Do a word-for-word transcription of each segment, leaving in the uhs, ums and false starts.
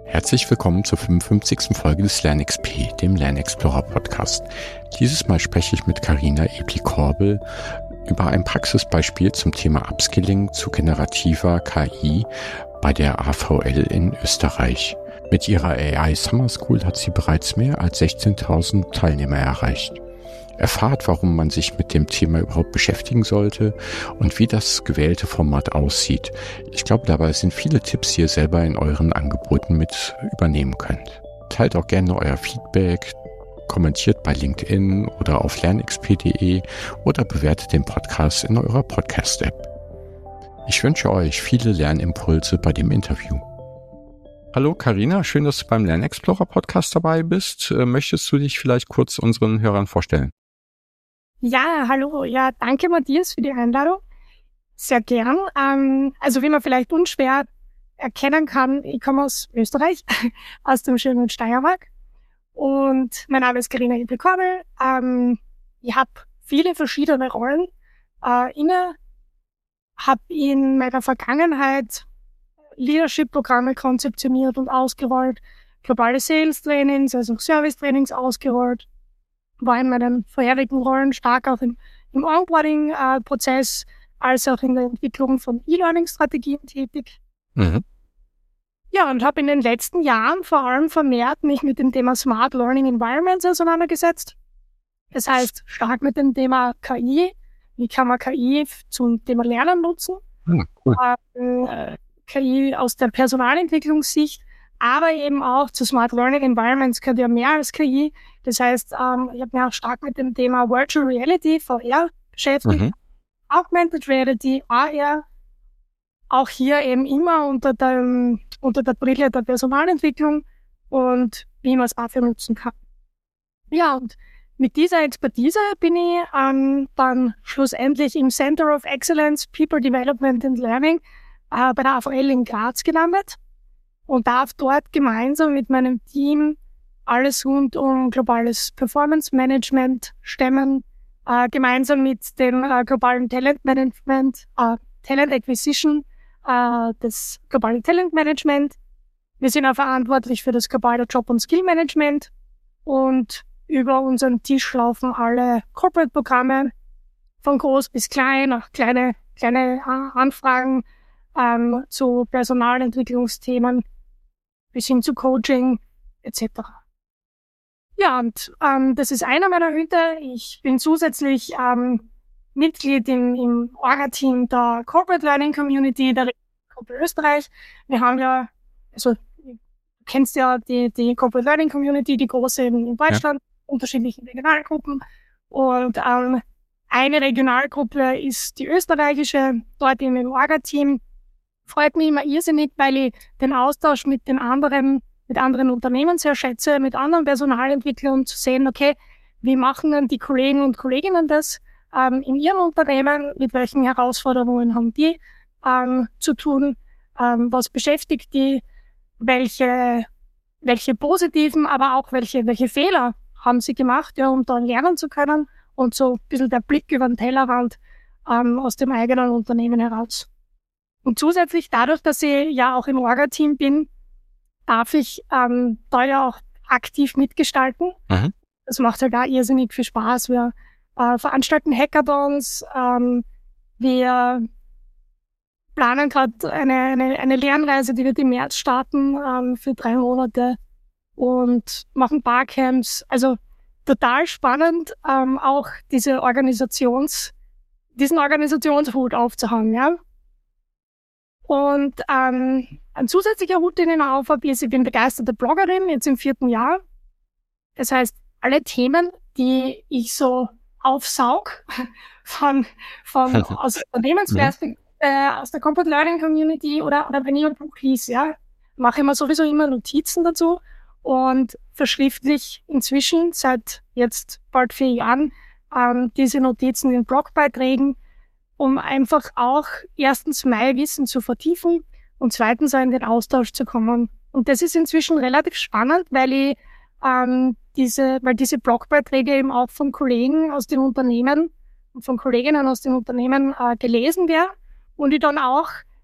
Herzlich willkommen zur fünfundfünfzigsten Folge des LernXP, dem Lernexplorer Podcast. Dieses Mal spreche ich mit Carina Ebli-Korbel über ein Praxisbeispiel zum Thema Upskilling zu generativer K I bei der A V L in Österreich. Mit ihrer A I Summer School hat sie bereits mehr als sechzehntausend Teilnehmer erreicht. Erfahrt, warum man sich mit dem Thema überhaupt beschäftigen sollte und wie das gewählte Format aussieht. Ich glaube, dabei sind viele Tipps, die ihr selber in euren Angeboten mit übernehmen könnt. Teilt auch gerne euer Feedback, kommentiert bei LinkedIn oder auf lernxp punkt de oder bewertet den Podcast in eurer Podcast-App. Ich wünsche euch viele Lernimpulse bei dem Interview. Hallo Carina, schön, dass du beim Lernexplorer Podcast dabei bist. Möchtest du dich vielleicht kurz unseren Hörern vorstellen? Ja, hallo. Ja, danke Matthias für die Einladung. Sehr gern. Ähm, also wie man vielleicht unschwer erkennen kann, ich komme aus Österreich, aus dem schönen Steiermark. Und mein Name ist Carina Ebli-Korbel. Ähm, ich habe viele verschiedene Rollen äh, inne, habe in meiner Vergangenheit Leadership-Programme konzeptioniert und ausgerollt, globale Sales-Trainings, also Service-Trainings ausgerollt, war in meinen vorherigen Rollen stark auch im, im Onboarding-Prozess als auch in der Entwicklung von E-Learning-Strategien tätig. Mhm. Ja, und habe in den letzten Jahren vor allem vermehrt mich mit dem Thema Smart Learning Environments auseinandergesetzt. Das heißt, stark mit dem Thema K I. Wie kann man K I zum Thema Lernen nutzen? Mhm, cool. äh, K I aus der Personalentwicklungssicht, aber eben auch zu Smart Learning Environments gehört ja mehr als K I. Das heißt, ähm, ich habe mich auch stark mit dem Thema Virtual Reality, V R, beschäftigt. Mhm. Augmented Reality, A R, auch hier eben immer unter der, unter der Brille der Personalentwicklung und wie man es dafür nutzen kann. Ja, und mit dieser Expertise bin ich ähm, dann schlussendlich im Center of Excellence People Development and Learning äh, bei der A V L in Graz gelandet und darf dort gemeinsam mit meinem Team alles rund um globales Performance Management stemmen, äh, gemeinsam mit dem äh, globalen Talent Management, äh, Talent Acquisition, äh, das globale Talent Management. Wir sind auch verantwortlich für das globale Job- und Skill Management und über unseren Tisch laufen alle Corporate-Programme von groß bis klein, auch kleine, kleine äh, Anfragen ähm, zu Personalentwicklungsthemen bis hin zu Coaching et cetera. Ja, und ähm, das ist einer meiner Hüte. Ich bin zusätzlich ähm, Mitglied im, im Orga-Team der Corporate Learning Community der Gruppe Österreich. Wir haben ja, also du kennst ja die, die Corporate Learning Community, die große in, in Deutschland, ja. Unterschiedlichen Regionalgruppen. Und ähm, eine Regionalgruppe ist die österreichische, dort im Orga-Team. Freut mich immer irrsinnig, weil ich den Austausch mit den anderen mit anderen Unternehmen sehr schätze, mit anderen Personalentwicklern zu sehen, okay, wie machen denn die Kollegen und Kolleginnen das ähm, in ihren Unternehmen, mit welchen Herausforderungen haben die ähm, zu tun, ähm, was beschäftigt die, welche, welche positiven, aber auch welche, welche Fehler haben sie gemacht, ja, um dann lernen zu können und so ein bisschen der Blick über den Tellerrand ähm, aus dem eigenen Unternehmen heraus. Und zusätzlich dadurch, dass ich ja auch im Orga-Team bin, darf ich ähm, da ja auch aktiv mitgestalten. Mhm. Das macht halt auch irrsinnig viel Spaß. Wir äh, veranstalten Hackathons, ähm, wir planen gerade eine, eine, eine Lernreise, die wird im März starten, ähm, für drei Monate und machen Barcamps. Also total spannend, ähm, auch diese Organisations, diesen Organisationshut aufzuhaben, ja. Und ähm, ein zusätzlicher Hut, den ich auf habe, ist, ich bin begeisterte Bloggerin, jetzt im vierten Jahr. Das heißt, alle Themen, die ich so aufsaug von, von aus Unternehmensperspektive, äh, aus der Corporate Learning Community oder, oder wenn ich ein Buch lese, ja, mache ich mir sowieso immer Notizen dazu und verschriftlich inzwischen seit jetzt bald vier Jahren ähm, diese Notizen in Blogbeiträgen, um einfach auch erstens mein Wissen zu vertiefen und zweitens auch in den Austausch zu kommen. Und das ist inzwischen relativ spannend, weil ich ähm, diese, weil diese Blogbeiträge eben auch von Kollegen aus den Unternehmen und von Kolleginnen aus den Unternehmen äh, gelesen werden und ich dann auch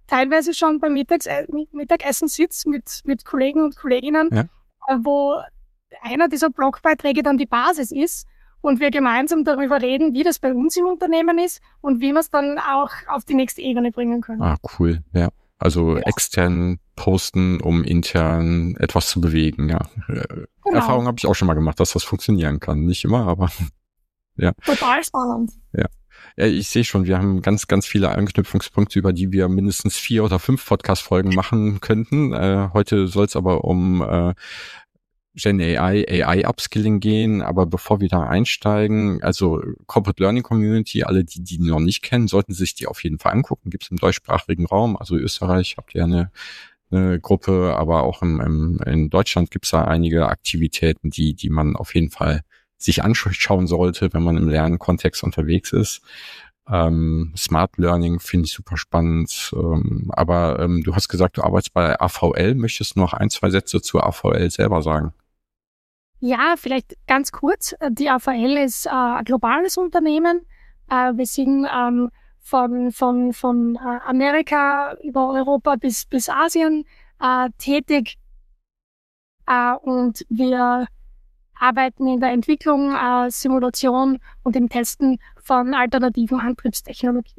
teilweise schon beim Mittags- Mittagessen sitze mit, mit Kollegen und Kolleginnen, ja. wo einer dieser Blogbeiträge dann die Basis ist und wir gemeinsam darüber reden, wie das bei uns im Unternehmen ist und wie wir es dann auch auf die nächste Ebene bringen können. Ah, cool, ja. Also ja. extern posten, um intern etwas zu bewegen, ja. Genau. Erfahrung habe ich auch schon mal gemacht, dass das funktionieren kann. Nicht immer, aber ja. Total spannend. Ja. Ja, ich sehe schon, wir haben ganz, ganz viele Anknüpfungspunkte, über die wir mindestens vier oder fünf Podcast-Folgen machen könnten. Äh, heute soll es aber um äh, Gen A I, A I-Upskilling gehen, aber bevor wir da einsteigen, also Corporate Learning Community, alle, die die noch nicht kennen, sollten sich die auf jeden Fall angucken. Gibt es im deutschsprachigen Raum, also Österreich habt ihr eine, eine Gruppe, aber auch im, im, in Deutschland gibt es da einige Aktivitäten, die die man auf jeden Fall sich anschauen sollte, wenn man im Lernkontext unterwegs ist. Ähm, Smart Learning finde ich super spannend, ähm, aber ähm, du hast gesagt, du arbeitest bei A V L, möchtest du noch ein, zwei Sätze zur A V L selber sagen? Ja, vielleicht ganz kurz. Die A V L ist äh, ein globales Unternehmen. Äh, wir sind ähm, von, von, von äh, Amerika über Europa bis, bis Asien äh, tätig. Äh, und wir arbeiten in der Entwicklung, äh, Simulation und im Testen von alternativen Antriebstechnologien.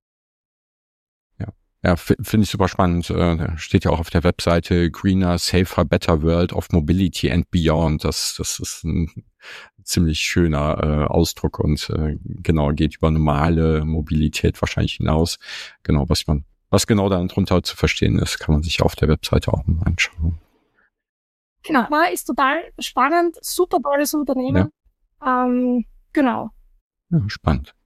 Ja, finde ich super spannend. Da steht ja auch auf der Webseite Greener, Safer, Better World of Mobility and Beyond. Das, das ist ein ziemlich schöner äh, Ausdruck und äh, genau, geht über normale Mobilität wahrscheinlich hinaus. Genau, was man, was genau darunter zu verstehen ist, kann man sich auf der Webseite auch mal anschauen. Genau, ist total spannend, super tolles Unternehmen. Ja. Ähm, genau. Ja, spannend.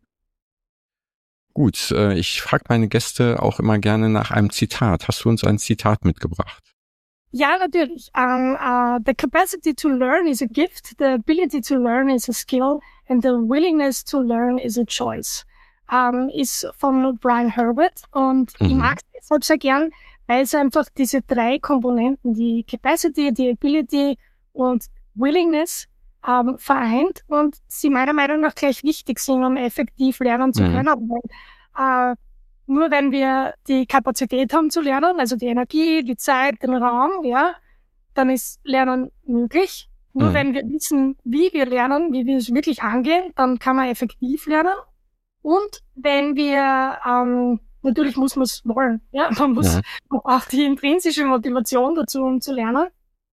Gut, äh, ich frage meine Gäste auch immer gerne nach einem Zitat. Hast du uns ein Zitat mitgebracht? Ja, natürlich. Um, uh, the capacity to learn is a gift, the ability to learn is a skill, and the willingness to learn is a choice. Um, ist von Brian Herbert und mhm. ich mag es deshalb sehr gern, weil es einfach diese drei Komponenten, die Capacity, die Ability und Willingness Um, vereint und sie meiner Meinung nach gleich wichtig sind, um effektiv lernen zu können. Mhm. Weil, äh, nur wenn wir die Kapazität haben zu lernen, also die Energie, die Zeit, den Raum, ja, dann ist Lernen möglich. Nur mhm. wenn wir wissen, wie wir lernen, wie wir es wirklich angehen, dann kann man effektiv lernen. Und wenn wir, ähm, natürlich muss man es wollen, ja, man muss mhm. man braucht die intrinsische Motivation dazu, um zu lernen.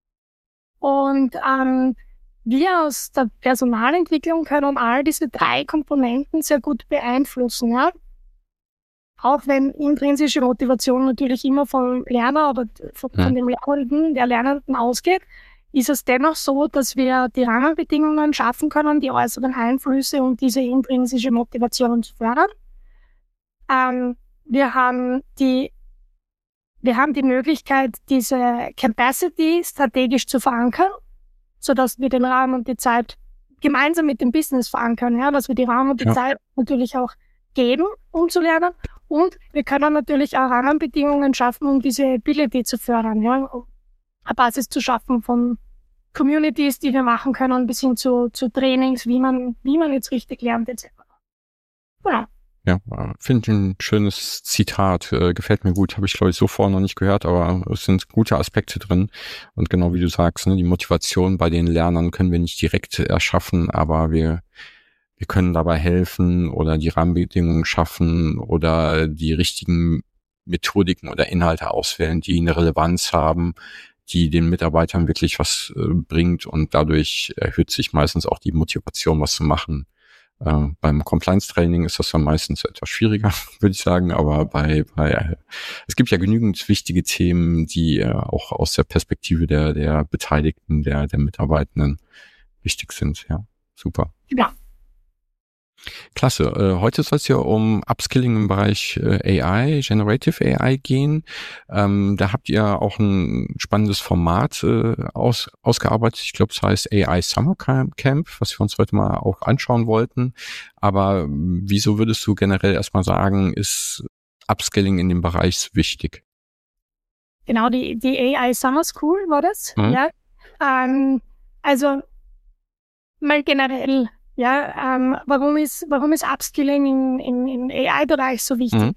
Und ähm, wir aus der Personalentwicklung können all diese drei Komponenten sehr gut beeinflussen. Ja? Auch wenn intrinsische Motivation natürlich immer vom Lerner oder von, von dem Lernenden, der Lernenden ausgeht, ist es dennoch so, dass wir die Rahmenbedingungen schaffen können, die äußeren Einflüsse und diese intrinsische Motivation zu fördern. Ähm, wir haben die wir haben die Möglichkeit, diese Capacity strategisch zu verankern, sodass wir den Rahmen und die Zeit gemeinsam mit dem Business verankern, ja, dass wir die Rahmen und die ja. Zeit natürlich auch geben, um zu lernen. Und wir können natürlich auch Rahmenbedingungen schaffen, um diese Ability zu fördern, ja, um eine Basis zu schaffen von Communities, die wir machen können, bis hin zu, zu Trainings, wie man, wie man jetzt richtig lernt, et cetera. Genau. Ja, finde ich ein schönes Zitat, äh, gefällt mir gut, habe ich glaube ich so vorher noch nicht gehört, aber es sind gute Aspekte drin und genau wie du sagst, ne, die Motivation bei den Lernern können wir nicht direkt erschaffen, aber wir wir können dabei helfen oder die Rahmenbedingungen schaffen oder die richtigen Methodiken oder Inhalte auswählen, die eine Relevanz haben, die den Mitarbeitern wirklich was äh, bringt und dadurch erhöht sich meistens auch die Motivation, was zu machen. Äh, beim Compliance-Training ist das dann meistens etwas schwieriger, würde ich sagen, aber bei, bei äh, es gibt ja genügend wichtige Themen, die äh, auch aus der Perspektive der der Beteiligten, der der Mitarbeitenden wichtig sind. Ja, super. Ja. Klasse. Äh, heute soll es ja um Upskilling im Bereich äh, A I, Generative A I gehen. Ähm, da habt ihr auch ein spannendes Format äh, aus, ausgearbeitet. Ich glaube, es heißt A I Summer Camp, was wir uns heute mal auch anschauen wollten. Aber wieso würdest du generell erstmal sagen, ist Upskilling in dem Bereich so wichtig? Genau, die, die A I Summer School war das. Mhm. Ja. Ähm, also mal generell. Ja, ähm, warum ist, warum ist Upskilling im, im, im A I-Bereich so wichtig? Mhm.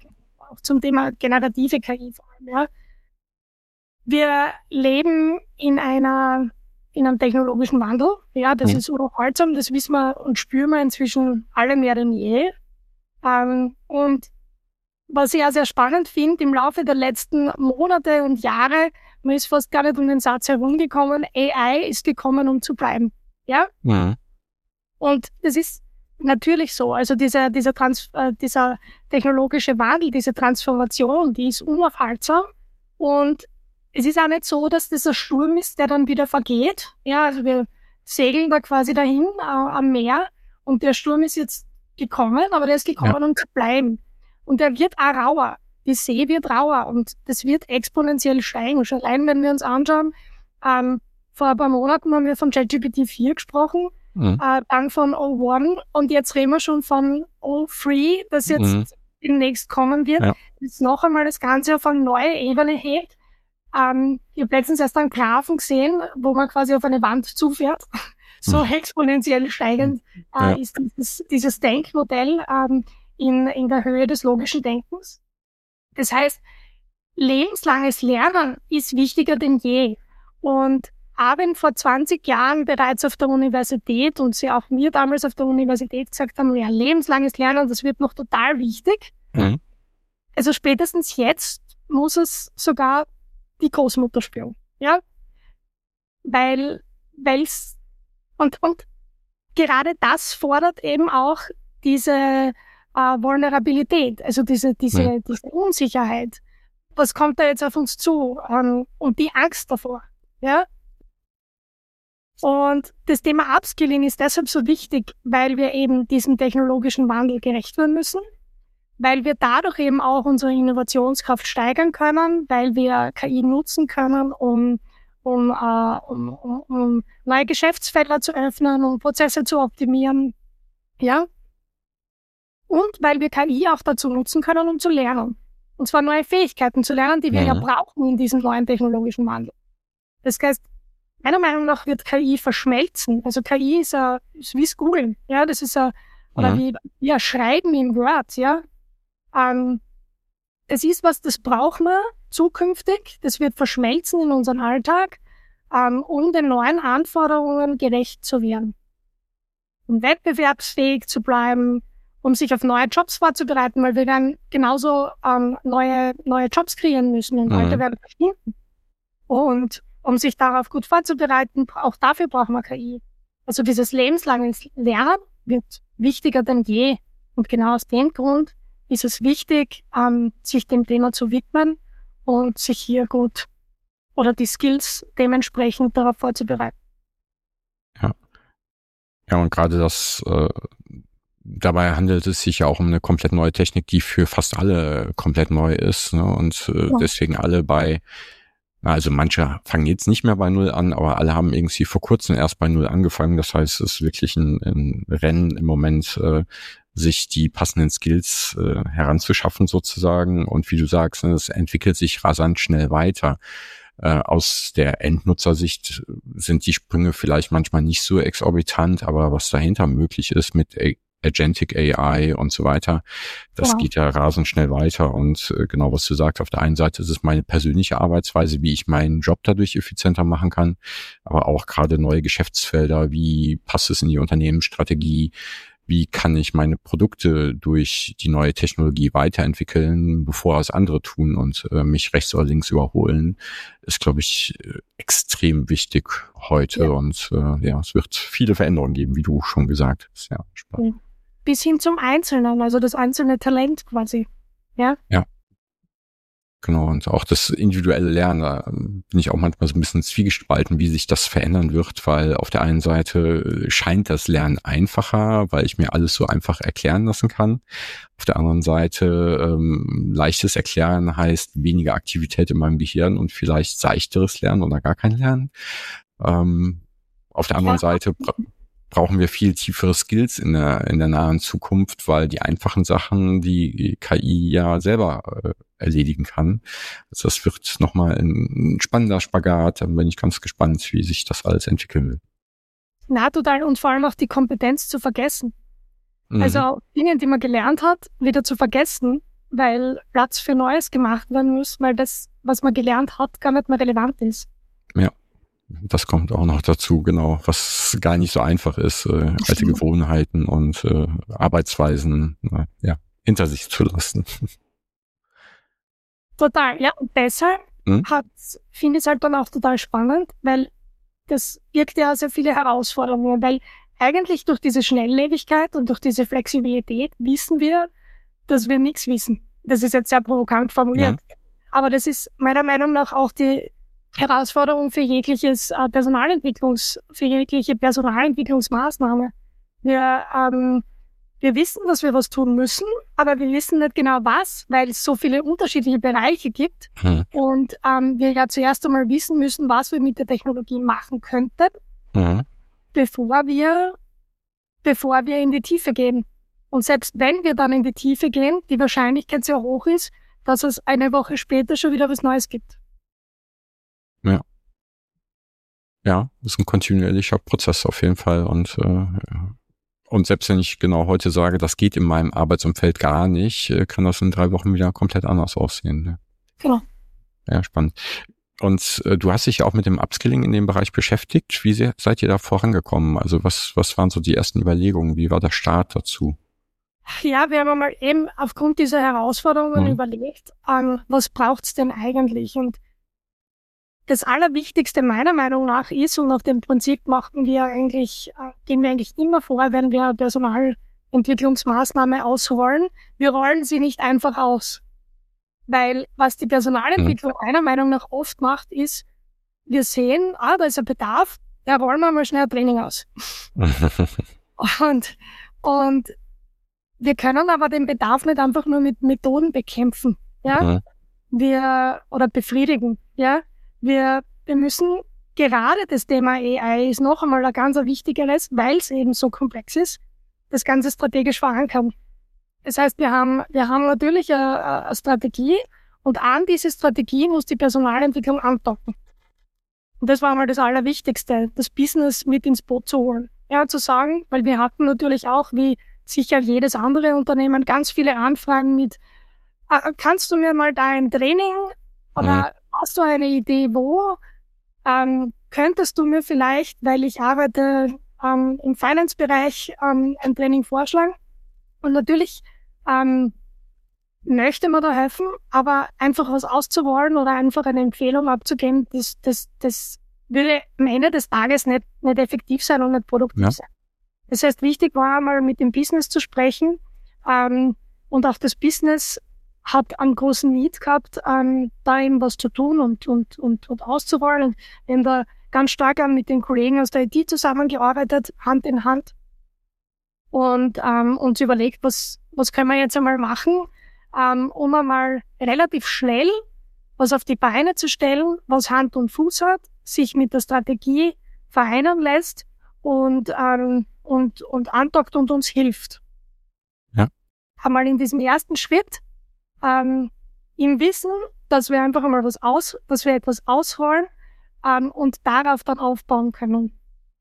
auch zum Thema generative K I vor allem, ja. Wir leben in einer, in einem technologischen Wandel, ja, das mhm. ist unaufhaltsam, das wissen wir und spüren wir inzwischen alle mehr denn je. Ähm, und was ich auch sehr spannend finde, im Laufe der letzten Monate und Jahre, man ist fast gar nicht um den Satz herumgekommen, A I ist gekommen, um zu bleiben. Ja? Mhm. Und das ist natürlich so. Also dieser, dieser, Trans- äh, dieser technologische Wandel, diese Transformation, die ist unaufhaltsam. Und es ist auch nicht so, dass das ein Sturm ist, der dann wieder vergeht. Ja, also wir segeln da quasi dahin äh, am Meer und der Sturm ist jetzt gekommen, aber der ist gekommen, ja. um zu bleiben. Und der wird auch rauer. Die See wird rauer und das wird exponentiell steigen. Schon allein, wenn wir uns anschauen, ähm, vor ein paar Monaten haben wir von ChatGPT vier gesprochen, mhm. äh, dann von O eins und jetzt reden wir schon von O drei, das jetzt mhm. demnächst kommen wird. Ja. Das noch einmal das Ganze auf eine neue Ebene hebt. Ähm, ich habe letztens erst einen Graphen gesehen, wo man quasi auf eine Wand zufährt. So mhm. exponentiell steigend äh, ja. ist dieses, dieses Denkmodell ähm, in, in der Höhe des logischen Denkens. Das heißt, lebenslanges Lernen ist wichtiger denn je. Und auch wenn vor zwanzig Jahren bereits auf der Universität und sie auch mir damals auf der Universität gesagt haben, ja, lebenslanges Lernen, das wird noch total wichtig. Mhm. Also spätestens jetzt muss es sogar die Großmutter spüren. Ja? Weil, weil's, und, und gerade das fordert eben auch diese Uh, Vulnerabilität, also diese, diese, ja. diese Unsicherheit. Was kommt da jetzt auf uns zu? Um, und die Angst davor. Ja? Und das Thema Upskilling ist deshalb so wichtig, weil wir eben diesem technologischen Wandel gerecht werden müssen, weil wir dadurch eben auch unsere Innovationskraft steigern können, weil wir K I nutzen können, um, um, uh, um, um, um neue Geschäftsfelder zu öffnen, um Prozesse zu optimieren. Ja? Und weil wir K I auch dazu nutzen können, um zu lernen. Und zwar neue Fähigkeiten zu lernen, die wir ja, ja brauchen in diesem neuen technologischen Wandel. Das heißt, meiner Meinung nach wird K I verschmelzen. Also K I ist, a, ist wie Googlen, ja, das ist a, oder ja. wie ja, Schreiben in Word, ja. Ähm, es ist was, das brauchen wir zukünftig. Das wird verschmelzen in unseren Alltag, ähm, um den neuen Anforderungen gerecht zu werden. Um wettbewerbsfähig zu bleiben, um sich auf neue Jobs vorzubereiten, weil wir dann genauso ähm, neue neue Jobs kreieren müssen und mhm. alte werden verschwinden. Und um sich darauf gut vorzubereiten, auch dafür brauchen wir K I. Also dieses lebenslange Lernen wird wichtiger denn je. Und genau aus dem Grund ist es wichtig, ähm, sich dem Thema zu widmen und sich hier gut oder die Skills dementsprechend darauf vorzubereiten. Ja, ja und gerade das äh Dabei handelt es sich ja auch um eine komplett neue Technik, die für fast alle komplett neu ist, ne? Und äh, ja. deswegen alle bei, also manche fangen jetzt nicht mehr bei Null an, aber alle haben irgendwie vor kurzem erst bei Null angefangen. Das heißt, es ist wirklich ein, ein Rennen im Moment, äh, sich die passenden Skills äh, heranzuschaffen sozusagen. Und wie du sagst, ne, es entwickelt sich rasant schnell weiter. Äh, aus der Endnutzersicht sind die Sprünge vielleicht manchmal nicht so exorbitant, aber was dahinter möglich ist mit Agentic A I und so weiter, das ja. geht ja rasend schnell weiter. Und äh, genau, was du sagst, auf der einen Seite ist es meine persönliche Arbeitsweise, wie ich meinen Job dadurch effizienter machen kann, aber auch gerade neue Geschäftsfelder, wie passt es in die Unternehmensstrategie, wie kann ich meine Produkte durch die neue Technologie weiterentwickeln, bevor es andere tun und äh, mich rechts oder links überholen, ist, glaube ich, extrem wichtig heute. Ja. Und äh, ja, es wird viele Veränderungen geben, wie du schon gesagt hast. Ja, spannend. Bis hin zum Einzelnen, also das einzelne Talent quasi. Ja. Ja. Genau, und auch das individuelle Lernen, da bin ich auch manchmal so ein bisschen zwiegespalten, wie sich das verändern wird, weil auf der einen Seite scheint das Lernen einfacher, weil ich mir alles so einfach erklären lassen kann. Auf der anderen Seite ähm, leichtes Erklären heißt weniger Aktivität in meinem Gehirn und vielleicht seichteres Lernen oder gar kein Lernen. Ähm, auf der anderen ja. Seite bra- brauchen wir viel tiefere Skills in der in der nahen Zukunft, weil die einfachen Sachen die K I ja selber äh, erledigen kann. Also das wird nochmal ein, ein spannender Spagat. Dann bin ich ganz gespannt, wie sich das alles entwickeln will. Na, total. Und vor allem auch die Kompetenz zu vergessen. Mhm. Also Dinge, die man gelernt hat, wieder zu vergessen, weil Platz für Neues gemacht werden muss, weil das, was man gelernt hat, gar nicht mehr relevant ist. Ja, das kommt auch noch dazu, genau, was gar nicht so einfach ist, äh, alte Gewohnheiten und äh, Arbeitsweisen äh, ja, hinter sich zu lassen. Total, ja. Und deshalb Hm? finde ich es halt dann auch total spannend, weil das birgt ja sehr viele Herausforderungen, weil eigentlich durch diese Schnelllebigkeit und durch diese Flexibilität wissen wir, dass wir nichts wissen. Das ist jetzt sehr provokant formuliert. Ja. Aber das ist meiner Meinung nach auch die Herausforderung für jegliches äh, Personalentwicklungs, für jegliche Personalentwicklungsmaßnahme. Wir, ähm, wir wissen, dass wir was tun müssen, aber wir wissen nicht genau was, weil es so viele unterschiedliche Bereiche gibt. Hm. Und ähm, wir ja zuerst einmal wissen müssen, was wir mit der Technologie machen könnten, hm. bevor wir, bevor wir in die Tiefe gehen. Und selbst wenn wir dann in die Tiefe gehen, die Wahrscheinlichkeit sehr hoch ist, dass es eine Woche später schon wieder was Neues gibt. Ja. Ja, das ist ein kontinuierlicher Prozess auf jeden Fall. Und, äh, und selbst wenn ich genau heute sage, das geht in meinem Arbeitsumfeld gar nicht, kann das in drei Wochen wieder komplett anders aussehen. Ne? Genau. Ja, spannend. Und äh, du hast dich ja auch mit dem Upskilling in dem Bereich beschäftigt. Wie se- seid ihr da vorangekommen? Also was, was waren so die ersten Überlegungen? Wie war der Start dazu? Ja, wir haben mal eben aufgrund dieser Herausforderungen mhm. überlegt, ähm, was braucht's denn eigentlich? Und das Allerwichtigste meiner Meinung nach ist, und nach dem Prinzip machen wir eigentlich, äh, gehen wir eigentlich immer vor, wenn wir Personalentwicklungsmaßnahme ausrollen. Wir rollen sie nicht einfach aus. Weil was die Personalentwicklung mhm. meiner Meinung nach oft macht, ist, wir sehen, ah, da ist ein Bedarf, da rollen wir mal schnell ein Training aus. und, und wir können aber den Bedarf nicht einfach nur mit Methoden bekämpfen, ja, mhm. wir, oder befriedigen, ja. Wir, wir müssen, gerade das Thema A I ist noch einmal ein ganz wichtigeres, weil es eben so komplex ist, das Ganze strategisch verankern. Das heißt, wir haben, wir haben natürlich eine, eine Strategie und an diese Strategie muss die Personalentwicklung andocken. Und das war mal das Allerwichtigste, das Business mit ins Boot zu holen. Ja, zu sagen, weil wir hatten natürlich auch, wie sicher jedes andere Unternehmen, ganz viele Anfragen mit, äh, kannst du mir mal da ein Training oder mhm. hast du eine Idee, wo? Ähm, könntest du mir vielleicht, weil ich arbeite ähm, im Finance-Bereich, ähm, ein Training vorschlagen? Und natürlich ähm, möchte man da helfen, aber einfach was auszuwollen oder einfach eine Empfehlung abzugeben, das, das, das würde am Ende des Tages nicht, nicht effektiv sein und nicht produktiv ja. sein. Das heißt, wichtig war einmal mit dem Business zu sprechen ähm, und auch das Business hat einen großen Need gehabt, ähm, da eben was zu tun und, und, und, und auszuwollen. Wir haben da ganz stark mit den Kollegen aus der I T zusammengearbeitet, Hand in Hand. Und ähm, uns überlegt, was, was können wir jetzt einmal machen, ähm, um einmal relativ schnell was auf die Beine zu stellen, was Hand und Fuß hat, sich mit der Strategie vereinen lässt und, ähm, und, und andockt und uns hilft. Ja. Einmal in diesem ersten Schritt ähm, im Wissen, dass wir einfach einmal was aus, dass wir etwas ausrollen ähm, und darauf dann aufbauen können.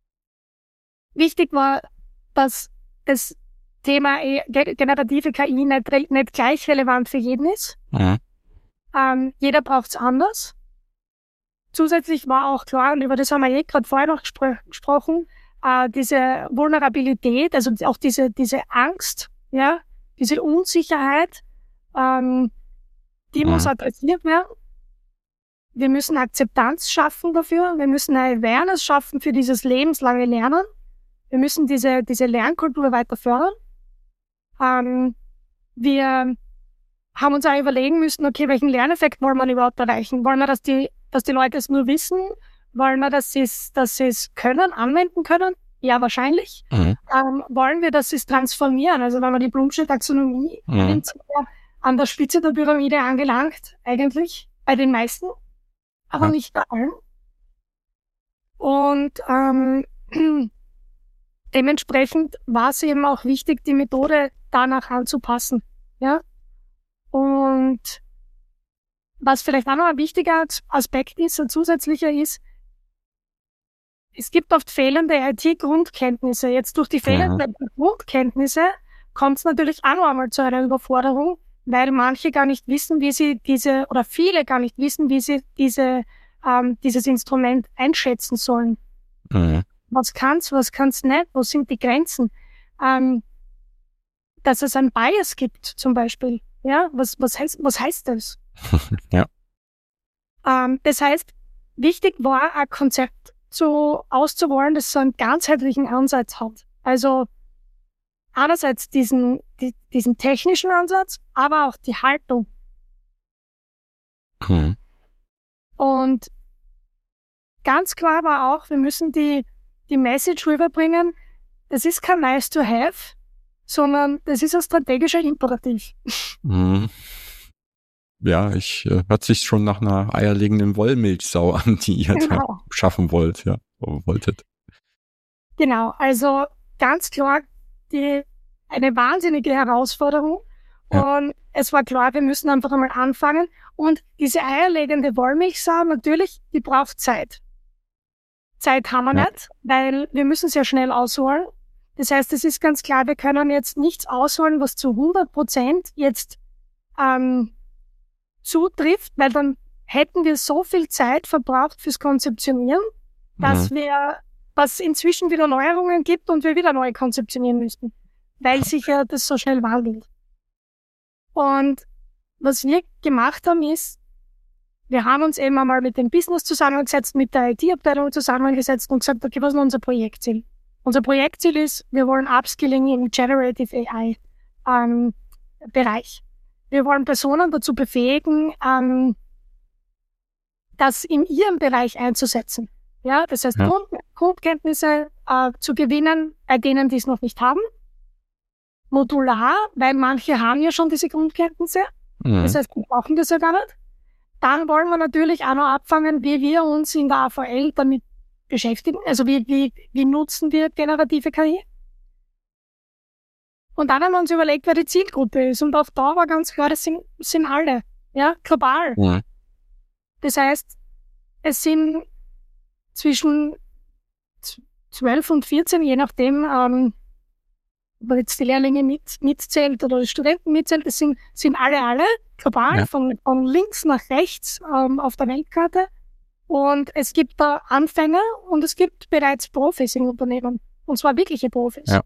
Wichtig war, dass das Thema generative K I nicht, nicht gleich relevant für jeden ist. Mhm. Ähm, jeder braucht es anders. Zusätzlich war auch klar, und über das haben wir eh gerade vorher noch gespr- gesprochen, äh, diese Vulnerabilität, also auch diese, diese Angst, ja, diese Unsicherheit, ähm, die mhm. muss adressiert werden. Wir müssen Akzeptanz schaffen dafür. Wir müssen eine Awareness schaffen für dieses lebenslange Lernen. Wir müssen diese, diese Lernkultur weiter fördern. Ähm, wir haben uns auch überlegen müssen, okay, welchen Lerneffekt wollen wir überhaupt erreichen? Wollen wir, dass die, dass die Leute es nur wissen? Wollen wir, dass sie es, dass sie es können, anwenden können? Ja, wahrscheinlich. Mhm. Ähm, wollen wir, dass sie es transformieren? Also, wenn man die Blumsche Taxonomie mhm. nimmt, an der Spitze der Pyramide angelangt, eigentlich, bei den meisten, aber ja. nicht bei allen. Und, ähm, dementsprechend war es eben auch wichtig, die Methode danach anzupassen, ja. Und was vielleicht auch noch ein wichtiger Aspekt ist, ein zusätzlicher ist, es gibt oft fehlende I T-Grundkenntnisse. Jetzt durch die fehlenden mhm. Grundkenntnisse kommt es natürlich auch noch einmal zu einer Überforderung, weil manche gar nicht wissen, wie sie diese, oder viele gar nicht wissen, wie sie diese, ähm, dieses Instrument einschätzen sollen. Mhm. Was kann's, was kann's nicht, wo sind die Grenzen? Ähm, dass es ein Bias gibt, zum Beispiel. Ja, was, was heißt, was heißt das? Ja. Ähm, das heißt, wichtig war, ein Konzept zu, auszuwählen, das so einen ganzheitlichen Ansatz hat. Also, einerseits diesen, die, diesen technischen Ansatz, aber auch die Haltung. Mhm. Und ganz klar war auch, wir müssen die, die Message rüberbringen, das ist kein nice to have, sondern das ist ein strategischer Imperativ. Mhm. Ja, ich äh, hört sich schon nach einer eierlegenden Wollmilchsau an, die ihr Genau. da schaffen wollt, ja, wolltet. Genau, also ganz klar die, eine wahnsinnige Herausforderung. Ja. Und es war klar, wir müssen einfach einmal anfangen. Und diese eierlegende Wollmilchsau, natürlich, die braucht Zeit. Zeit haben wir Ja. nicht, weil wir müssen sehr schnell ausholen. Das heißt, es ist ganz klar, wir können jetzt nichts ausholen, was zu hundert Prozent jetzt ähm, zutrifft, weil dann hätten wir so viel Zeit verbraucht fürs Konzeptionieren, dass Mhm. wir, was inzwischen wieder Neuerungen gibt und wir wieder neu konzeptionieren müssten, weil sich ja das so schnell wandelt. Und was wir gemacht haben ist, wir haben uns eben einmal mit dem Business zusammengesetzt, mit der I T-Abteilung zusammengesetzt und gesagt, okay, was ist unser Projektziel? Unser Projektziel ist, wir wollen Upskilling im Generative A I ähm, Bereich. Wir wollen Personen dazu befähigen, ähm, das in ihrem Bereich einzusetzen. Ja, das heißt, Ja. Grund, Grundkenntnisse äh, zu gewinnen, bei denen die es noch nicht haben. Modular, weil manche haben ja schon diese Grundkenntnisse. Mhm. Das heißt, wir brauchen das ja gar nicht. Dann wollen wir natürlich auch noch abfangen, wie wir uns in der A V L damit beschäftigen. Also wie, wie, wie nutzen wir generative K I? Und dann haben wir uns überlegt, wer die Zielgruppe ist. Und auch da war ganz klar, das sind, sind alle. Ja, global. Mhm. Das heißt, es sind zwischen zwölf und vierzehn, je nachdem, ähm, ob man jetzt die Lehrlinge mit, mitzählt oder die Studenten mitzählt, das sind, sind alle, alle global, Ja. von, von links nach rechts ähm, auf der Weltkarte. Und es gibt da Anfänger und es gibt bereits Profis im Unternehmen. Und zwar wirkliche Profis. Ja.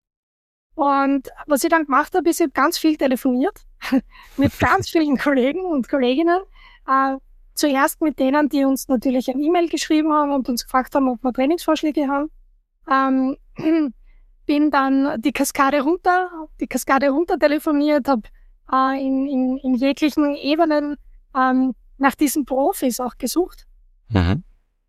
Und was ich dann gemacht habe, ist, ich habe ganz viel telefoniert mit ganz vielen Kollegen und Kolleginnen. Äh, zuerst mit denen, die uns natürlich ein E-Mail geschrieben haben und uns gefragt haben, ob wir Trainingsvorschläge haben. Ähm, bin dann die Kaskade runter, die Kaskade runter telefoniert, habe äh, in, in, in jeglichen Ebenen ähm, nach diesen Profis auch gesucht. Mhm.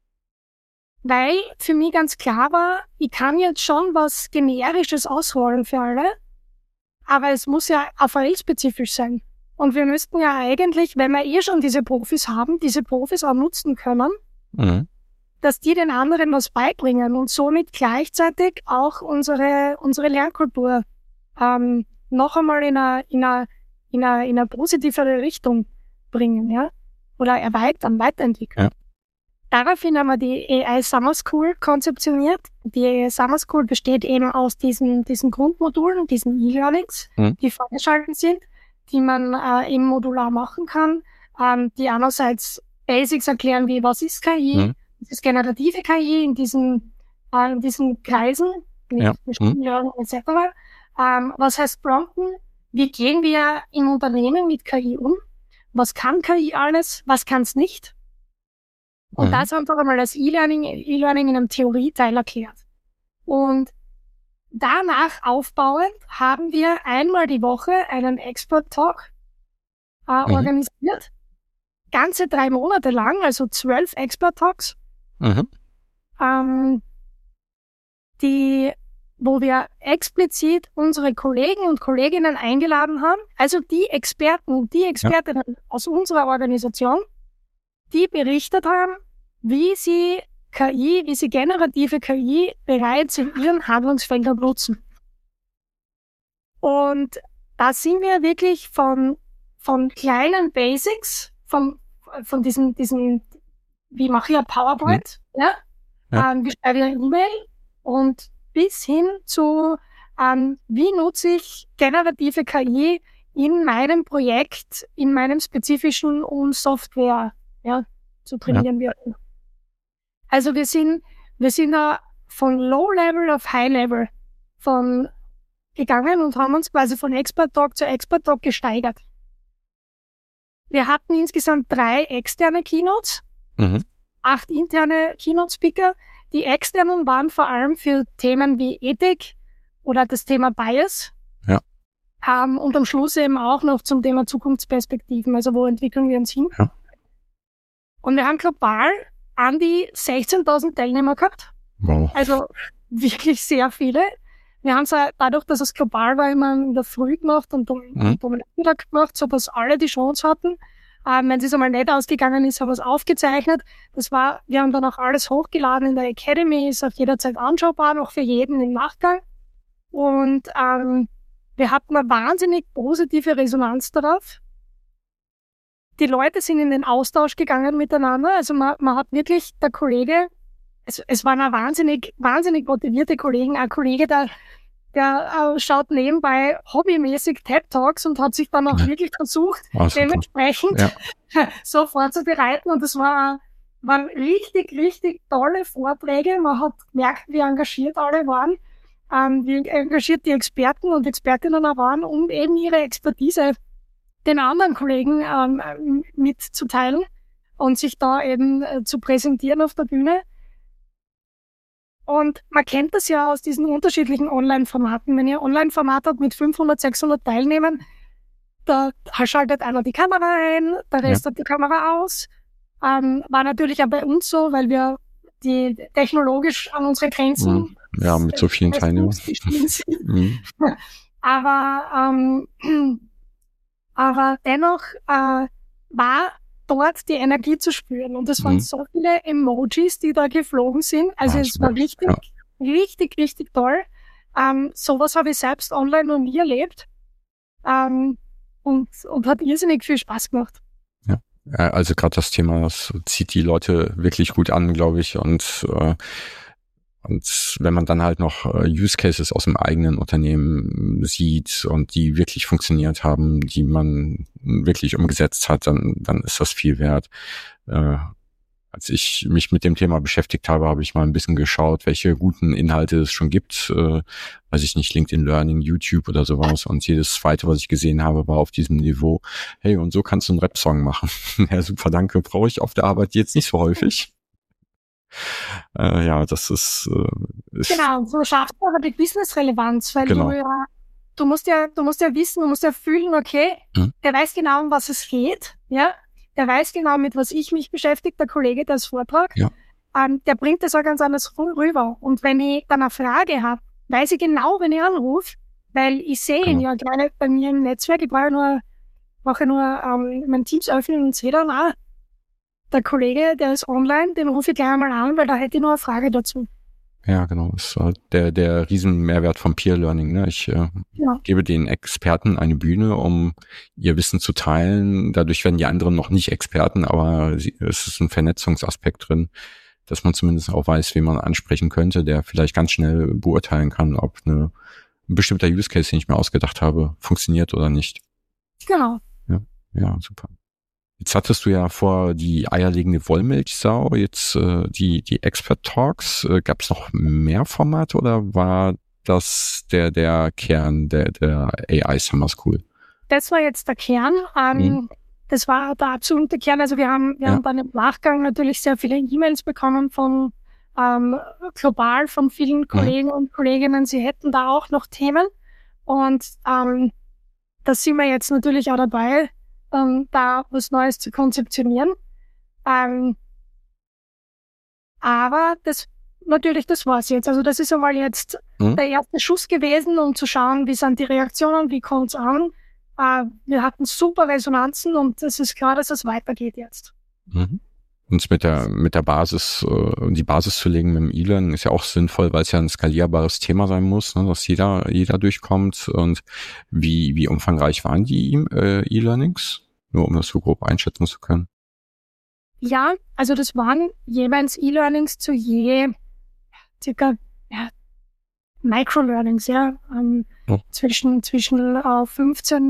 Weil für mich ganz klar war, ich kann jetzt schon was Generisches ausholen für alle, aber es muss ja A V L-spezifisch sein. Und wir müssten ja eigentlich, wenn wir eh schon diese Profis haben, diese Profis auch nutzen können, Mhm. dass die den anderen was beibringen und somit gleichzeitig auch unsere, unsere Lernkultur ähm, noch einmal in eine, in eine, in eine, in eine positivere Richtung bringen, ja, oder erweitern, weiterentwickeln. Ja. Daraufhin haben wir die A I Summer School konzeptioniert. Die A I Summer School besteht eben aus diesen, diesen Grundmodulen, diesen E-Learnings, Mhm. die freigeschaltet sind, die man äh, eben modular machen kann, ähm, die einerseits Basics erklären, wie was ist K I, Mhm. das ist generative K I in diesen, äh, in diesen Kreisen, mit Ja. Machine Mhm. Learning et cetera. Ähm, was heißt Prompten? Wie gehen wir im Unternehmen mit K I um? Was kann K I alles? Was kann es nicht? Und Mhm. das einfach einmal als E-Learning, E-Learning in einem Theorieteil erklärt. Und danach aufbauend haben wir einmal die Woche einen Expert-Talk äh, Mhm. organisiert. Ganze drei Monate lang, also zwölf Expert-Talks, Mhm. ähm, die, wo wir explizit unsere Kollegen und Kolleginnen eingeladen haben, also die Experten und die Expertinnen aus unserer Organisation, die berichtet haben, wie sie K I, wie sie generative K I bereits in ihren Handlungsfeldern nutzen. Und da sind wir wirklich von, von kleinen Basics, von, von diesen, diesen, wie mache ich ein PowerPoint, ja, Ja. ähm, wie schreibe ich eine E-Mail und bis hin zu, ähm, wie nutze ich generative K I in meinem Projekt, in meinem spezifischen und Software, ja, zu trainieren ja. wird. Also wir sind, wir sind da von Low-Level auf High-Level von gegangen und haben uns quasi von Expert-Talk zu Expert-Talk gesteigert. Wir hatten insgesamt drei externe Keynotes, mhm. acht interne Keynote-Speaker. Die externen waren vor allem für Themen wie Ethik oder das Thema Bias. Ja. Um, und am Schluss eben auch noch zum Thema Zukunftsperspektiven, also wo entwickeln wir uns hin. Ja. Und wir haben global an die sechzehntausend Teilnehmer gehabt. Wow. Also wirklich sehr viele. Wir haben es dadurch, dass es global war, immer in der Früh gemacht und um, mhm. um den Mittag gemacht, so dass alle die Chance hatten. Ähm, wenn es einmal nicht ausgegangen ist, haben wir es aufgezeichnet. Das war, wir haben dann auch alles hochgeladen in der Academy, ist auch jederzeit anschaubar, auch für jeden im Nachgang. Und ähm, wir hatten eine wahnsinnig positive Resonanz darauf. Die Leute sind in den Austausch gegangen miteinander. Also man, man hat wirklich, der Kollege, es, es waren eine wahnsinnig, wahnsinnig motivierte Kollegen, ein Kollege, der, der äh, schaut nebenbei hobbymäßig TED-Talks und hat sich dann auch ja. wirklich versucht, oh, dementsprechend ja. so vorzubereiten. Und das war, waren richtig, richtig tolle Vorträge. Man hat gemerkt, wie engagiert alle waren, ähm, wie engagiert die Experten und Expertinnen auch waren, um eben ihre Expertise den anderen Kollegen ähm, mitzuteilen und sich da eben äh, zu präsentieren auf der Bühne. Und man kennt das ja aus diesen unterschiedlichen Online-Formaten. Wenn ihr Online-Format habt mit fünfhundert, sechshundert Teilnehmern, da schaltet einer die Kamera ein, der Rest ja. hat die Kamera aus. Ähm, war natürlich auch bei uns so, weil wir die technologisch an unsere Grenzen ja, mit so vielen Teilnehmern mhm. aber ähm, aber dennoch äh, war dort die Energie zu spüren. Und es waren mhm. so viele Emojis, die da geflogen sind. Also ah, es war richtig, ja. richtig, richtig toll. Ähm, sowas habe ich selbst online noch nie erlebt. Ähm, und, und hat irrsinnig viel Spaß gemacht. Ja, also gerade das Thema, das zieht die Leute wirklich gut an, glaube ich. Und äh, Und wenn man dann halt noch äh, Use Cases aus dem eigenen Unternehmen sieht und die wirklich funktioniert haben, die man wirklich umgesetzt hat, dann dann ist das viel wert. Äh, als ich mich mit dem Thema beschäftigt habe, habe ich mal ein bisschen geschaut, welche guten Inhalte es schon gibt. Äh, weiß ich nicht, LinkedIn Learning, YouTube oder sowas. Und jedes zweite, was ich gesehen habe, war auf diesem Niveau. Hey, und so kannst du einen Rap-Song machen. Ja, super, danke. Brauche ich auf der Arbeit jetzt nicht so häufig. Äh, ja, das ist, äh, ist genau, so schafft man aber die Business-Relevanz, weil genau. du ja, du musst ja, du musst ja wissen, du musst ja fühlen, okay, hm? der weiß genau, um was es geht, ja, der weiß genau, mit was ich mich beschäftige, der Kollege, der das Vortrag, ja. ähm, der bringt das auch ganz anders rüber. Und wenn ich dann eine Frage habe, weiß ich genau, wenn ich anrufe, weil ich sehe ihn ja gleich bei mir im Netzwerk, ich brauche nur, brauche nur ähm, mein Teams öffnen und sehe dann auch, der Kollege, der ist online, den rufe ich gleich einmal an, weil da hätte ich noch eine Frage dazu. Ja, genau. Das ist halt der, der Riesenmehrwert vom Peer Learning. Ne? Ich äh, ja. gebe den Experten eine Bühne, um ihr Wissen zu teilen. Dadurch werden die anderen noch nicht Experten, aber sie, es ist ein Vernetzungsaspekt drin, dass man zumindest auch weiß, wen man ansprechen könnte, der vielleicht ganz schnell beurteilen kann, ob eine, ein bestimmter Use Case, den ich mir ausgedacht habe, funktioniert oder nicht. Genau. Ja, ja, super. Jetzt hattest du ja vor die eierlegende Wollmilchsau, jetzt äh, die die Expert Talks. Äh, gab es noch mehr Formate oder war das der der Kern der der A I Summer School? Das war jetzt der Kern. Ähm, mhm. Das war der absolute Kern. Also wir haben wir ja. haben dann im Nachgang natürlich sehr viele E-Mails bekommen von ähm, global von vielen Kollegen mhm. und Kolleginnen. Sie hätten da auch noch Themen und ähm, da sind wir jetzt natürlich auch dabei, Um, da was Neues zu konzeptionieren. Ähm, aber das, natürlich, das war's jetzt. Also das ist einmal jetzt mhm. der erste Schuss gewesen, um zu schauen, wie sind die Reaktionen, wie kommt's an. Äh, wir hatten super Resonanzen und es ist klar, dass es weitergeht jetzt. Mhm. Und mit der mit der Basis, äh, die Basis zu legen mit dem E-Learning ist ja auch sinnvoll, weil es ja ein skalierbares Thema sein muss, ne, dass jeder jeder durchkommt. Und wie wie umfangreich waren die äh, E-Learnings? Nur um das so grob einschätzen zu können. Ja, also das waren jeweils E-Learnings zu je circa ja, Micro-Learnings, ja, ähm, oh. zwischen zwischen äh, fünfzehn,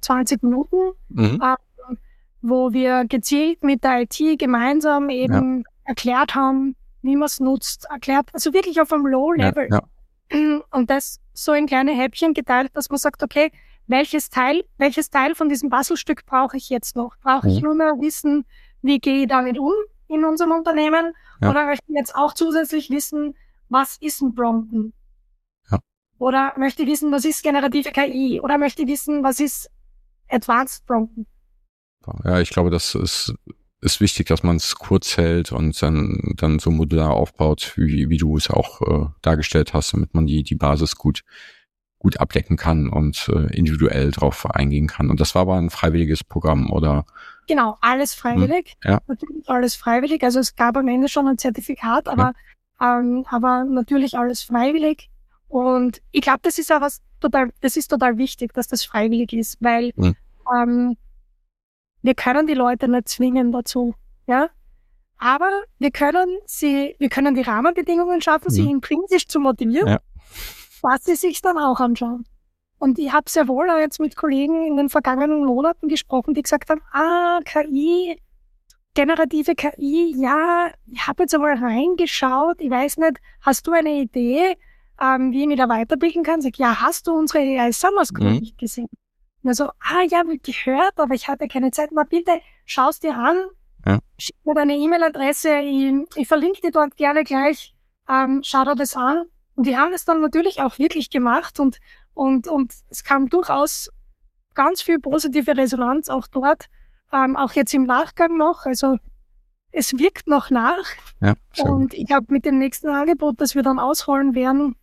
zwanzig Minuten, Mhm. äh, wo wir gezielt mit der I T gemeinsam eben ja. erklärt haben, wie man es nutzt, erklärt, also wirklich auf einem Low-Level. Ja, ja. Und das so in kleine Häppchen geteilt, dass man sagt, okay, welches Teil, welches Teil von diesem Puzzlestück brauche ich jetzt noch? Brauche ich Mhm. nur mehr wissen, wie gehe ich damit um in unserem Unternehmen? Ja. Oder möchte ich jetzt auch zusätzlich wissen, was ist ein Prompten? Ja. Oder möchte ich wissen, was ist generative K I? Oder möchte ich wissen, was ist Advanced Prompten? Ja, ich glaube, das ist, ist wichtig, dass man es kurz hält und dann, dann so modular aufbaut, wie, wie du es auch äh, dargestellt hast, damit man die, die Basis gut gut abdecken kann und äh, individuell drauf eingehen kann. Und das war aber ein freiwilliges Programm, oder? Genau, alles freiwillig. Hm, ja. Natürlich alles freiwillig. Also es gab am Ende schon ein Zertifikat, aber, ja. ähm, aber natürlich alles freiwillig. Und ich glaube, das ist auch was total, das ist total wichtig, dass das freiwillig ist, weil hm. ähm, wir können die Leute nicht zwingen dazu, ja. Aber wir können sie, wir können die Rahmenbedingungen schaffen, hm. sie intrinsisch zu motivieren. Ja. Was sie sich dann auch anschauen. Und ich habe sehr wohl auch jetzt mit Kollegen in den vergangenen Monaten gesprochen, die gesagt haben, ah, K I, generative K I, ja, ich habe jetzt einmal reingeschaut, ich weiß nicht, hast du eine Idee, ähm, wie ich mich da weiterbilden kann? Sag, ja, hast du unsere A I Summer School mhm. nicht gesehen? Und er so, ah, ja, hab ich gehört, aber ich hatte keine Zeit. Na bitte, schau's dir an, ja. Schick mir deine E-Mail-Adresse, ich, ich verlinke dir dort gerne gleich, ähm, schau dir das an. Und die haben es dann natürlich auch wirklich gemacht und, und, und es kam durchaus ganz viel positive Resonanz auch dort, ähm, auch jetzt im Nachgang noch. Also es wirkt noch nach. Ja, und gut. Ich glaube, mit dem nächsten Angebot, das wir dann ausrollen werden,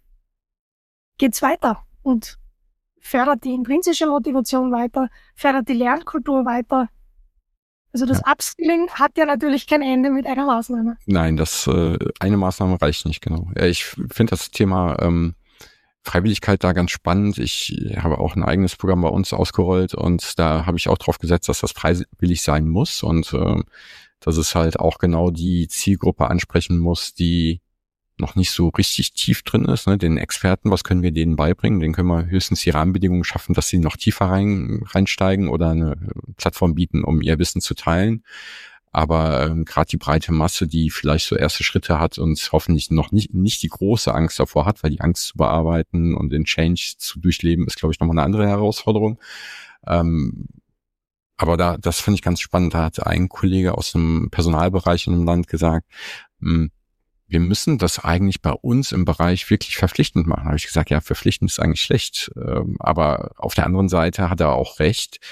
geht's weiter und fördert die intrinsische Motivation weiter, fördert die Lernkultur weiter. Also das ja. Upskilling hat ja natürlich kein Ende mit einer Maßnahme. Nein, das äh, eine Maßnahme reicht nicht, genau. Ich finde das Thema ähm, Freiwilligkeit da ganz spannend. Ich habe auch ein eigenes Programm bei uns ausgerollt und da habe ich auch drauf gesetzt, dass das freiwillig sein muss und äh, dass es halt auch genau die Zielgruppe ansprechen muss, die noch nicht so richtig tief drin ist, ne? Den Experten, was können wir denen beibringen? Den können wir höchstens die Rahmenbedingungen schaffen, dass sie noch tiefer rein, reinsteigen oder eine Plattform bieten, um ihr Wissen zu teilen. Aber ähm, gerade die breite Masse, die vielleicht so erste Schritte hat und hoffentlich noch nicht nicht die große Angst davor hat, weil die Angst zu bearbeiten und den Change zu durchleben, ist, glaube ich, nochmal eine andere Herausforderung. Ähm, aber da, das finde ich ganz spannend. Da hat ein Kollege aus dem Personalbereich in einem Land gesagt, mh, wir müssen das eigentlich bei uns im Bereich wirklich verpflichtend machen. Da habe ich gesagt, ja, verpflichtend ist eigentlich schlecht. Aber auf der anderen Seite hat er auch recht,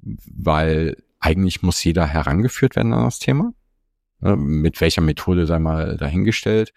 weil eigentlich muss jeder herangeführt werden an das Thema. Mit welcher Methode sei mal dahingestellt.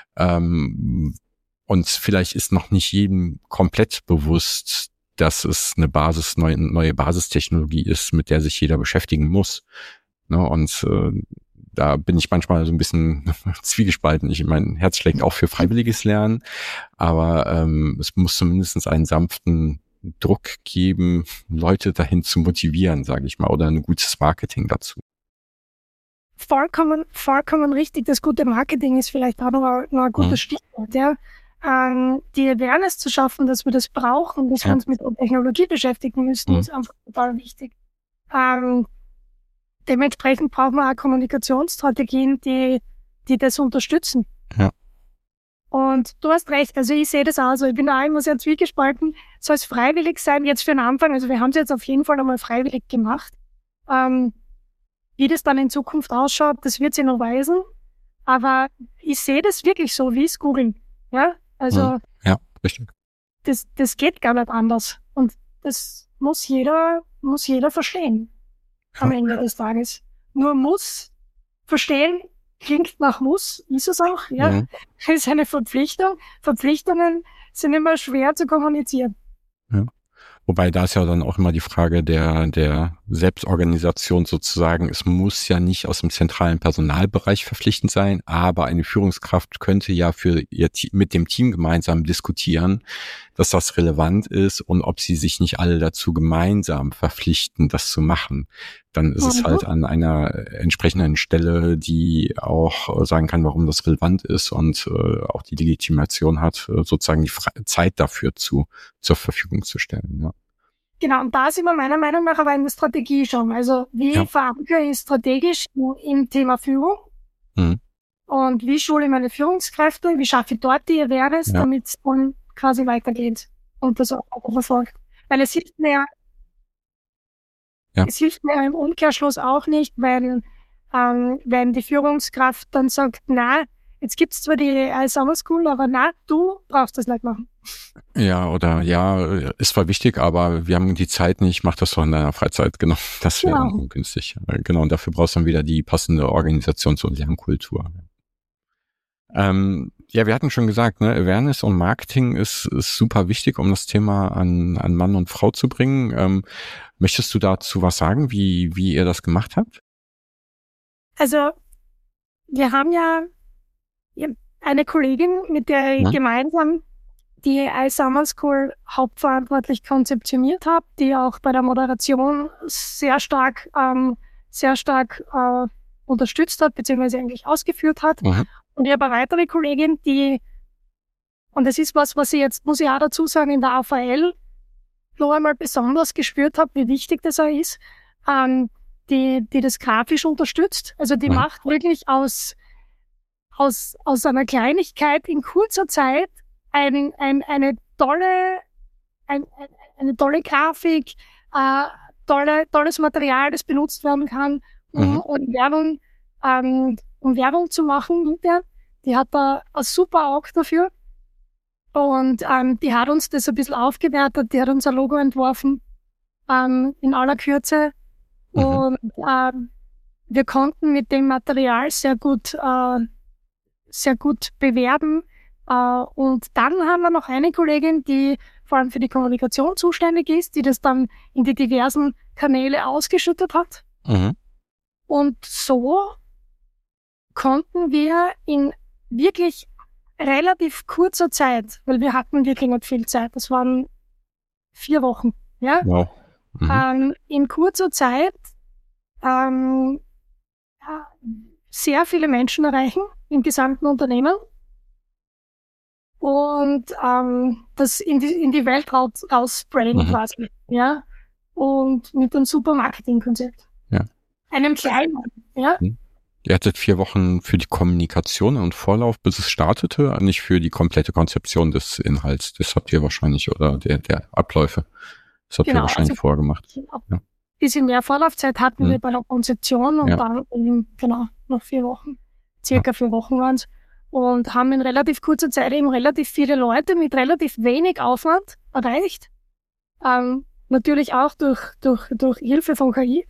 Und vielleicht ist noch nicht jedem komplett bewusst, dass es eine Basis, neue, neue Basistechnologie ist, mit der sich jeder beschäftigen muss. Und da bin ich manchmal so ein bisschen zwiegespalten. Ich, mein Herz schlägt auch für freiwilliges Lernen, aber ähm, es muss zumindest einen sanften Druck geben, Leute dahin zu motivieren, sage ich mal, oder ein gutes Marketing dazu. Vollkommen, vollkommen richtig. Das gute Marketing ist vielleicht auch noch ein, noch ein gutes mhm. Stichwort. Ja? Ähm, die Awareness zu schaffen, dass wir das brauchen, dass ja. wir uns mit Technologie beschäftigen müssen, mhm. ist einfach total wichtig. Ähm, Dementsprechend brauchen wir auch Kommunikationsstrategien, die, die das unterstützen. Ja. Und du hast recht, also ich sehe das auch so, ich bin da immer sehr zwiegespalten, soll es freiwillig sein, jetzt für den Anfang, also wir haben es jetzt auf jeden Fall einmal freiwillig gemacht. Ähm, wie das dann in Zukunft ausschaut, das wird sich noch weisen, aber ich sehe das wirklich so, wie es googeln, ja, also. Ja, richtig. Das, das geht gar nicht anders und das muss jeder, muss jeder verstehen. Am Ende des Tages. Nur muss verstehen, klingt nach muss, ist es auch, ja. Mhm. Ist eine Verpflichtung. Verpflichtungen sind immer schwer zu kommunizieren. Ja. Wobei da ist ja dann auch immer die Frage der, der Selbstorganisation sozusagen. Es muss ja nicht aus dem zentralen Personalbereich verpflichtend sein, aber eine Führungskraft könnte ja für ihr Team, mit dem Team gemeinsam diskutieren, dass das relevant ist und ob sie sich nicht alle dazu gemeinsam verpflichten, das zu machen. Dann ist mhm. es halt an einer entsprechenden Stelle, die auch sagen kann, warum das relevant ist und äh, auch die Legitimation hat, sozusagen die Fre- Zeit dafür zu zur Verfügung zu stellen. Ja. Genau, und da sind wir meiner Meinung nach aber in der Strategie schon. Also wie ja. verankere ich strategisch im Thema Führung? Mhm. Und wie schule ich meine Führungskräfte? Wie schaffe ich dort die Awareness, ja. damit es dann quasi weitergeht und das auch verfolgt? Weil es hilft mir, ja. es hilft mir im Umkehrschluss auch nicht, weil ähm, wenn die Führungskraft dann sagt, na, jetzt gibt's zwar die Summer School, aber na, du brauchst das nicht machen. Ja, oder ja, ist zwar wichtig, aber wir haben die Zeit nicht, mach das doch in deiner Freizeit. Genau, das wäre genau. dann ungünstig. Genau, und dafür brauchst du dann wieder die passende Organisations- und Lernkultur. Ähm, ja, wir hatten schon gesagt, ne, Awareness und Marketing ist, ist super wichtig, um das Thema an, an Mann und Frau zu bringen. Ähm, möchtest du dazu was sagen, wie, wie ihr das gemacht habt? Also, wir haben ja eine Kollegin, mit der ich hm? gemeinsam die iSummer School hauptverantwortlich konzeptioniert habe, die auch bei der Moderation sehr stark, ähm, sehr stark äh, unterstützt hat, beziehungsweise eigentlich ausgeführt hat. Mhm. Und ich habe eine weitere Kollegin, die, und das ist was, was ich jetzt, muss ich auch dazu sagen, in der A V L noch einmal besonders gespürt habe, wie wichtig das auch ist, ähm, die, die das grafisch unterstützt. Also die mhm. macht wirklich aus, aus, aus einer Kleinigkeit in kurzer Zeit ein, ein, eine tolle, ein, eine tolle Grafik, äh, tolle, tolles Material, das benutzt werden kann, um, mhm. um Werbung, ähm, um Werbung zu machen. Die hat da ein super Auge dafür. Und ähm, die hat uns das ein bisschen aufgewertet, die hat uns ein Logo entworfen, ähm, in aller Kürze. Mhm. Und ähm, wir konnten mit dem Material sehr gut, äh, sehr gut bewerben. Uh, und dann haben wir noch eine Kollegin, die vor allem für die Kommunikation zuständig ist, die das dann in die diversen Kanäle ausgeschüttet hat. Mhm. Und so konnten wir in wirklich relativ kurzer Zeit, weil wir hatten wirklich nicht viel Zeit, das waren vier Wochen, ja, wow. Mhm. ähm, in kurzer Zeit ähm, ja, sehr viele Menschen erreichen im gesamten Unternehmen. Und ähm, das in die, in die Welt raus, raussprayen mhm. quasi, ja. Und mit einem super Marketingkonzept. Ja. Einem kleinen, ja. Mhm. Ihr hattet vier Wochen für die Kommunikation und Vorlauf, bis es startete, nicht für die komplette Konzeption des Inhalts. Das habt ihr wahrscheinlich, oder der, der Abläufe. Das habt genau, ihr wahrscheinlich also, vorgemacht. Genau. Ja. Ein bisschen mehr Vorlaufzeit hatten mhm. wir bei der Konzeption und ja. dann eben, genau, noch vier Wochen. Circa ja. vier Wochen waren es. Und haben in relativ kurzer Zeit eben relativ viele Leute mit relativ wenig Aufwand erreicht. Ähm, natürlich auch durch, durch, durch Hilfe von K I.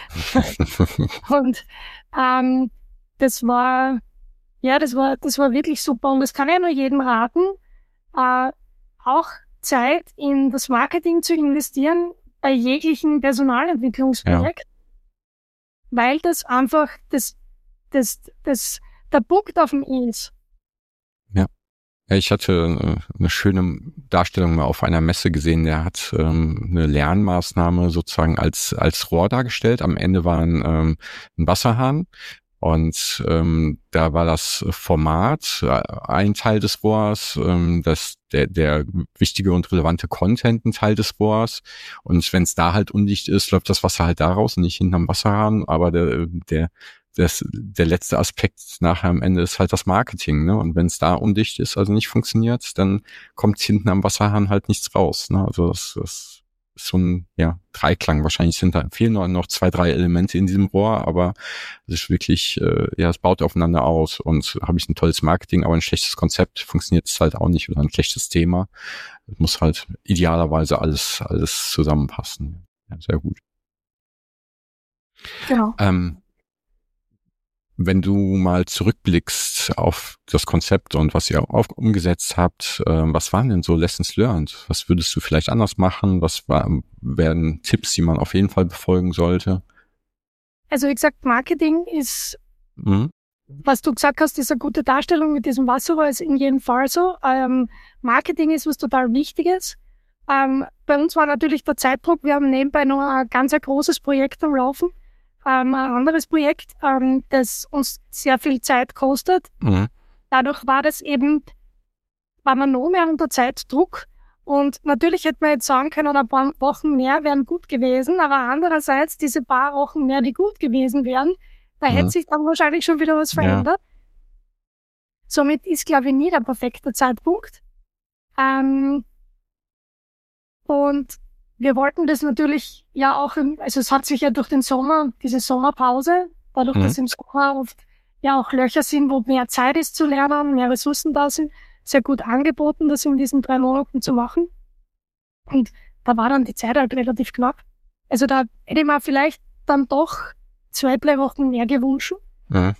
Und ähm, das war, ja, das war, das war wirklich super. Und das kann ich nur jedem raten, äh, auch Zeit in das Marketing zu investieren bei jeglichen Personalentwicklungsprojekt, ja. weil das einfach das, das, das, der Punkt auf dem I ist. Ja. Ja, ich hatte eine schöne Darstellung mal auf einer Messe gesehen, der hat ähm, eine Lernmaßnahme sozusagen als als Rohr dargestellt. Am Ende war ein, ähm, ein Wasserhahn und ähm, da war das Format äh, ein Teil des Rohrs, ähm, das der der wichtige und relevante Content ein Teil des Rohrs, und wenn es da halt undicht ist, läuft das Wasser halt da raus und nicht hinterm Wasserhahn, aber der der Das, der letzte Aspekt nachher am Ende ist halt das Marketing, ne? Und wenn es da undicht ist, also nicht funktioniert, dann kommt hinten am Wasserhahn halt nichts raus, ne? Also das, das ist so ein, ja, Dreiklang. Wahrscheinlich sind da fehlen noch, noch zwei, drei Elemente in diesem Rohr, aber es ist wirklich, äh, ja, es baut aufeinander aus, und habe ich ein tolles Marketing, aber ein schlechtes Konzept funktioniert es halt auch nicht, oder ein schlechtes Thema. Es muss halt idealerweise alles, alles zusammenpassen. Ja, sehr gut. Genau. Ähm, Wenn du mal zurückblickst auf das Konzept und was ihr auf, umgesetzt habt, äh, was waren denn so Lessons learned? Was würdest du vielleicht anders machen? Was war, wären Tipps, die man auf jeden Fall befolgen sollte? Also wie gesagt, Marketing ist, mhm. was du gesagt hast, ist eine gute Darstellung mit diesem Wasserrohr, ist in jedem Fall so. Ähm, Marketing ist was total Wichtiges. Ähm, bei uns war natürlich der Zeitdruck, wir haben nebenbei noch ein ganz ein großes Projekt am Laufen. Ähm, ein anderes Projekt, ähm, das uns sehr viel Zeit kostet. Mhm. Dadurch war das eben, war man noch mehr unter Zeitdruck, Und natürlich hätte man jetzt sagen können, ein paar Wochen mehr wären gut gewesen, aber andererseits diese paar Wochen mehr, die gut gewesen wären, da Mhm. hätte sich dann wahrscheinlich schon wieder was Ja. verändert. Somit ist, glaube ich, nie der perfekte Zeitpunkt. Ähm, und wir wollten das natürlich ja auch, im, also es hat sich ja durch den Sommer, diese Sommerpause, dadurch, Mhm. dass im Sommer oft ja auch Löcher sind, wo mehr Zeit ist zu lernen, mehr Ressourcen da sind, sehr gut angeboten, das in diesen drei Monaten zu machen. Und da war dann die Zeit halt relativ knapp. Also da hätte ich mir vielleicht dann doch zwei, drei Wochen mehr gewünscht. Mhm.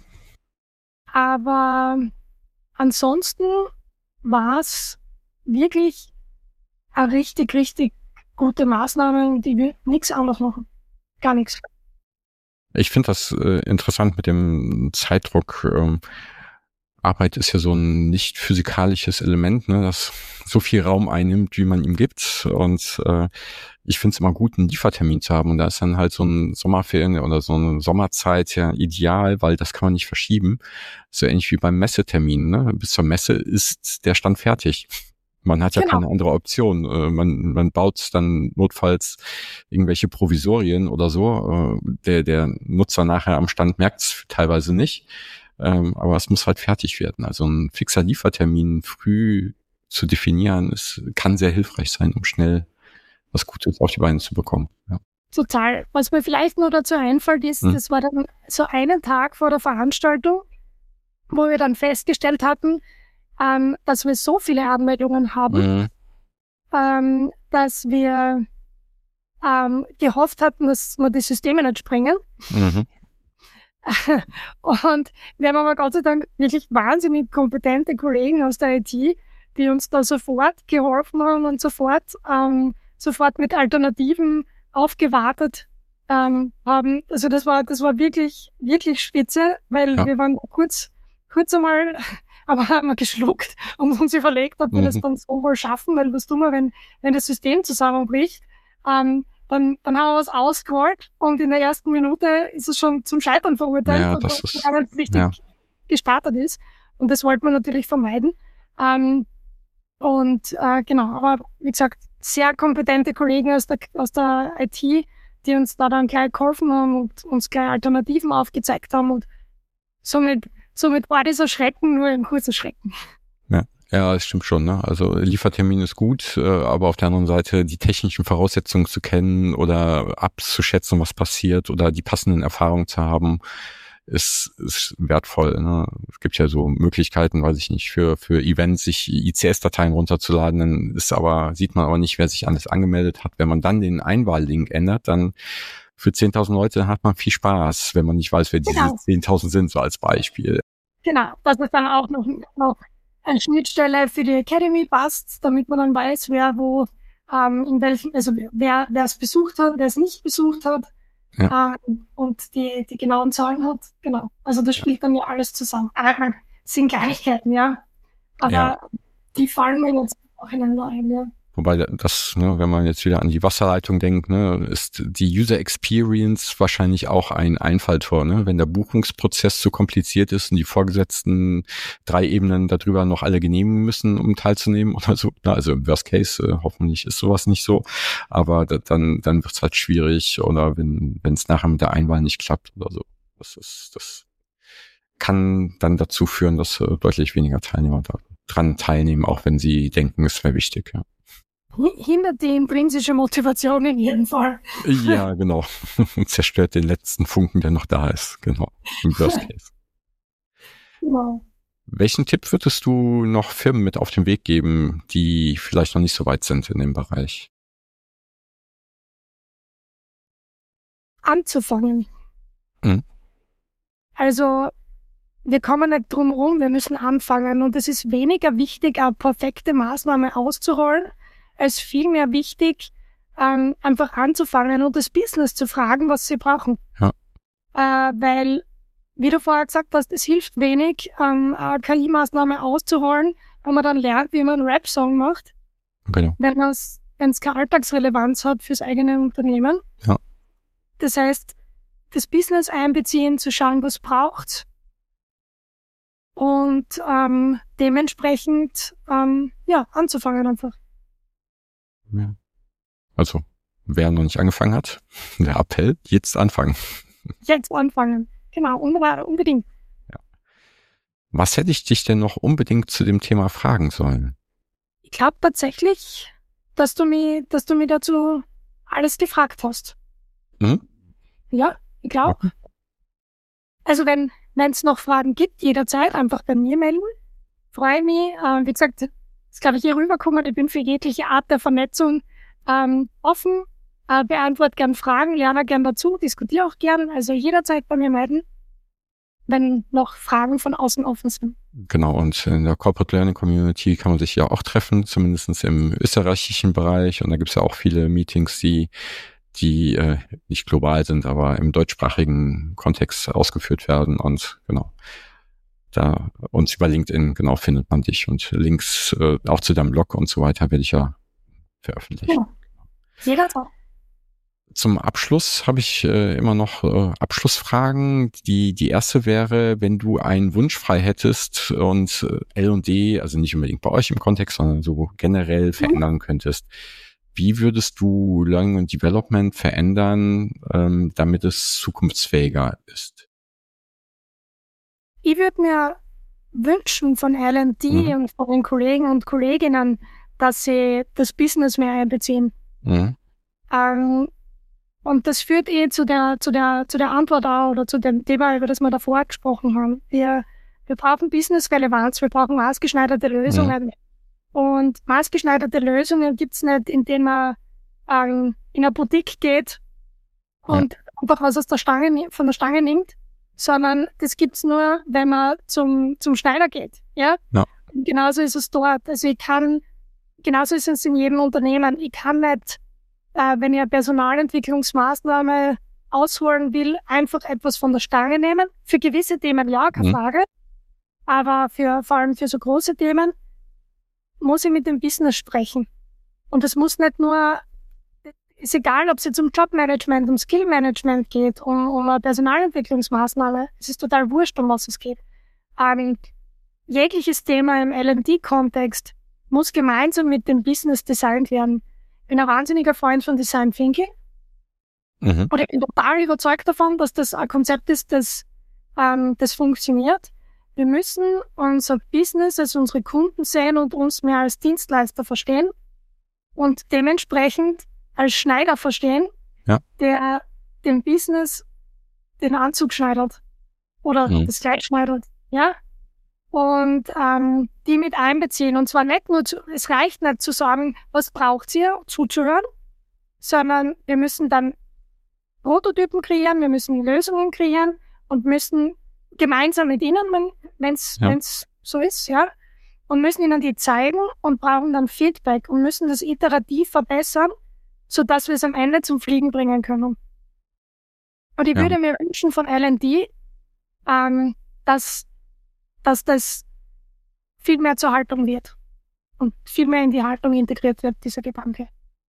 Aber ansonsten war es wirklich eine richtig, richtig gute Maßnahme, die wir nichts anderes machen. Gar nichts. Ich finde das äh, interessant mit dem Zeitdruck. Ähm, Arbeit ist ja so ein nicht physikalisches Element, ne, das so viel Raum einnimmt, wie man ihm gibt. Und äh, ich finde es immer gut, einen Liefertermin zu haben. Und da ist dann halt so ein Sommerferien oder so eine Sommerzeit ja ideal, weil das kann man nicht verschieben. So ähnlich wie beim Messetermin. Ne? Bis zur Messe ist der Stand fertig. Man hat ja Genau. keine andere Option. Äh, man, man baut dann notfalls irgendwelche Provisorien oder so. Äh, der, der Nutzer nachher am Stand merkt es teilweise nicht. Ähm, aber es muss halt fertig werden. Also ein fixer Liefertermin früh zu definieren, ist, kann sehr hilfreich sein, um schnell was Gutes auf die Beine zu bekommen. Ja. Total. Was mir vielleicht noch dazu einfällt, ist, Hm. das war dann so einen Tag vor der Veranstaltung, wo wir dann festgestellt hatten, ähm, dass wir so viele Anmeldungen haben, Mhm. ähm, dass wir ähm, gehofft hatten, dass wir die Systeme nicht sprengen. Mhm. Und wir haben aber Gott sei Dank wirklich wahnsinnig kompetente Kollegen aus der I T, die uns da sofort geholfen haben und sofort, ähm, sofort mit Alternativen aufgewartet ähm, haben. Also das war, das war wirklich, wirklich spitze, weil Ja. wir waren kurz, kurz einmal, aber haben wir geschluckt und uns überlegt, ob wir Mhm. das dann so wohl schaffen, weil was tun wir, wenn, wenn das System zusammenbricht. Ähm, Dann, dann haben wir was ausgeholt und in der ersten Minute ist es schon zum Scheitern verurteilt, Ja, und das bevor ist- es richtig ja. gestartet ist. Und das wollten wir natürlich vermeiden. Ähm, und äh, genau, aber wie gesagt, sehr kompetente Kollegen aus der, aus der I T, die uns da dann gleich geholfen haben und uns gleich Alternativen aufgezeigt haben. Und somit, somit war dieser Schrecken nur ein kurzer Schrecken. Ja. Ja, das stimmt schon. Ne? Also Liefertermin ist gut, äh, aber auf der anderen Seite die technischen Voraussetzungen zu kennen oder abzuschätzen, was passiert oder die passenden Erfahrungen zu haben, ist, ist wertvoll. Ne? Es gibt ja so Möglichkeiten, weiß ich nicht, für für Events sich I C S-Dateien runterzuladen. Dann ist aber sieht man aber nicht, wer sich alles angemeldet hat. Wenn man dann den Einwahllink ändert, dann für zehntausend Leute hat man viel Spaß, wenn man nicht weiß, wer diese Genau. zehntausend sind, so als Beispiel. Genau, dass es dann auch noch, noch eine Schnittstelle für die Academy passt, damit man dann weiß, wer wo, ähm, in welchem, also wer, wer es besucht hat, wer es nicht besucht hat, Ja. ähm, und die, die genauen Zahlen hat. Genau. Also das spielt dann ja alles zusammen. Aber ich meine, es sind Kleinigkeiten, ja. Aber Ja. die fallen mir jetzt auch ineinander ein, ja. Wobei das, ne, wenn man jetzt wieder an die Wasserleitung denkt, ne, ist die User Experience wahrscheinlich auch ein Einfalltor, ne? Wenn der Buchungsprozess zu kompliziert ist und die Vorgesetzten drei Ebenen darüber noch alle genehmigen müssen, um teilzunehmen oder so. Na, also im Worst Case, äh, hoffentlich ist sowas nicht so. Aber da, dann, dann wird's halt schwierig oder wenn wenn es nachher mit der Einwahl nicht klappt oder so. Das ist, das kann dann dazu führen, dass äh, deutlich weniger Teilnehmer da dran teilnehmen, auch wenn sie denken, es wäre wichtig, ja. Hindert die intrinsische Motivation in jedem Fall. Ja, genau. Und zerstört den letzten Funken, der noch da ist. Genau. Im Worst Case. Genau. Welchen Tipp würdest du noch Firmen mit auf den Weg geben, die vielleicht noch nicht so weit sind in dem Bereich? Anzufangen. Mhm. Also, wir kommen nicht drum rum, wir müssen anfangen. Und es ist weniger wichtig, eine perfekte Maßnahme auszurollen, als vielmehr wichtig, ähm, einfach anzufangen und das Business zu fragen, was sie brauchen. Ja. Äh, weil, wie du vorher gesagt hast, es hilft wenig, ähm, eine K I-Maßnahme auszurollen, wenn man dann lernt, wie man einen Rap-Song macht, Genau. wenn es wenn es keine Alltagsrelevanz hat fürs eigene Unternehmen. Ja. Das heißt, das Business einbeziehen, zu schauen, was braucht's, und ähm, dementsprechend ähm, ja, anzufangen einfach. Ja. Also, wer noch nicht angefangen hat, der Appell, jetzt anfangen. Jetzt anfangen. Genau, unbedingt. Ja. Was hätte ich dich denn noch unbedingt zu dem Thema fragen sollen? Ich glaube tatsächlich, dass du mich, dass du mich dazu alles gefragt hast. Mhm. Ja, ich glaube. Okay. Also wenn es noch Fragen gibt, jederzeit einfach bei mir melden. Freue mich. Äh, wie gesagt, ist glaube ich hier rübergekommen. Ich bin für jegliche Art der Vernetzung ähm, offen. Äh, beantworte gern Fragen, lerne gern dazu, diskutiere auch gern. Also jederzeit bei mir melden, wenn noch Fragen von außen offen sind. Genau, und in der Corporate Learning Community kann man sich ja auch treffen, zumindest im österreichischen Bereich. Und da gibt es ja auch viele Meetings, die die äh, nicht global sind, aber im deutschsprachigen Kontext ausgeführt werden. Und genau, da uns über LinkedIn, genau, findet man dich. Und Links äh, auch zu deinem Blog und so weiter werde ich ja veröffentlichen. Ja, jederzeit. Zum Abschluss habe ich äh, immer noch äh, Abschlussfragen. Die die erste wäre, wenn du einen Wunsch frei hättest und äh, L und D, also nicht unbedingt bei euch im Kontext, sondern so generell verändern mhm. könntest. Wie würdest du Learning and Development verändern, ähm, damit es zukunftsfähiger ist? Ich würde mir wünschen von L und D mhm. und von den Kollegen und Kolleginnen, dass sie das Business mehr einbeziehen. Mhm. Ähm, Und das führt eh zu der, zu der, zu der Antwort auch oder zu dem Thema, über das wir davor gesprochen haben. Wir, wir brauchen Business-Relevanz, wir brauchen maßgeschneiderte Lösungen. Mhm. Und maßgeschneiderte Lösungen gibt's nicht, indem man ähm, in eine Boutique geht und ja. einfach was aus der Stange, von der Stange nimmt, sondern das gibt's nur, wenn man zum, zum Schneider geht. Ja? Ja. Und genauso ist es dort. Also ich kann, genauso ist es in jedem Unternehmen. Ich kann nicht, wenn ich eine Personalentwicklungsmaßnahme ausholen will, einfach etwas von der Stange nehmen. Für gewisse Themen ja, keine mhm. Frage. Aber für, vor allem für so große Themen muss ich mit dem Business sprechen. Und es muss nicht nur, ist egal, ob es jetzt um Jobmanagement, um Skillmanagement geht, um, um eine Personalentwicklungsmaßnahme. Es ist total wurscht, um was es geht. Ähm, jegliches Thema im L und D-Kontext muss gemeinsam mit dem Business designt werden. Ich bin ein wahnsinniger Freund von Design Thinking. Mhm. Und ich bin total überzeugt davon, dass das ein Konzept ist, das, ähm, das funktioniert. Wir müssen unser Business als unsere Kunden sehen und uns mehr als Dienstleister verstehen und dementsprechend als Schneider verstehen, ja. der dem Business den Anzug schneidert oder mhm. das Kleid schneidert. Ja? Und ähm, die mit einbeziehen. Und zwar nicht nur, zu, es reicht nicht zu sagen, was braucht ihr, zuzuhören, sondern wir müssen dann Prototypen kreieren, wir müssen Lösungen kreieren und müssen gemeinsam mit ihnen, wenn es ja. so ist, ja, und müssen ihnen die zeigen und brauchen dann Feedback und müssen das iterativ verbessern, sodass wir es am Ende zum Fliegen bringen können. Und ich ja. würde mir wünschen von L und D, ähm, dass dass das viel mehr zur Haltung wird und viel mehr in die Haltung integriert wird, dieser Gedanke.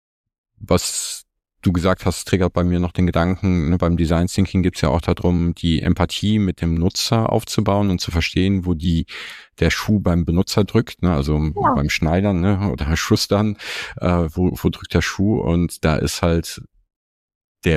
Was du gesagt hast, triggert bei mir noch den Gedanken, ne, beim Design Thinking geht es ja auch darum, die Empathie mit dem Nutzer aufzubauen und zu verstehen, wo die der Schuh beim Benutzer drückt, ne, also ja. beim Schneidern, ne, oder Schustern, äh, wo, wo drückt der Schuh, und da ist halt der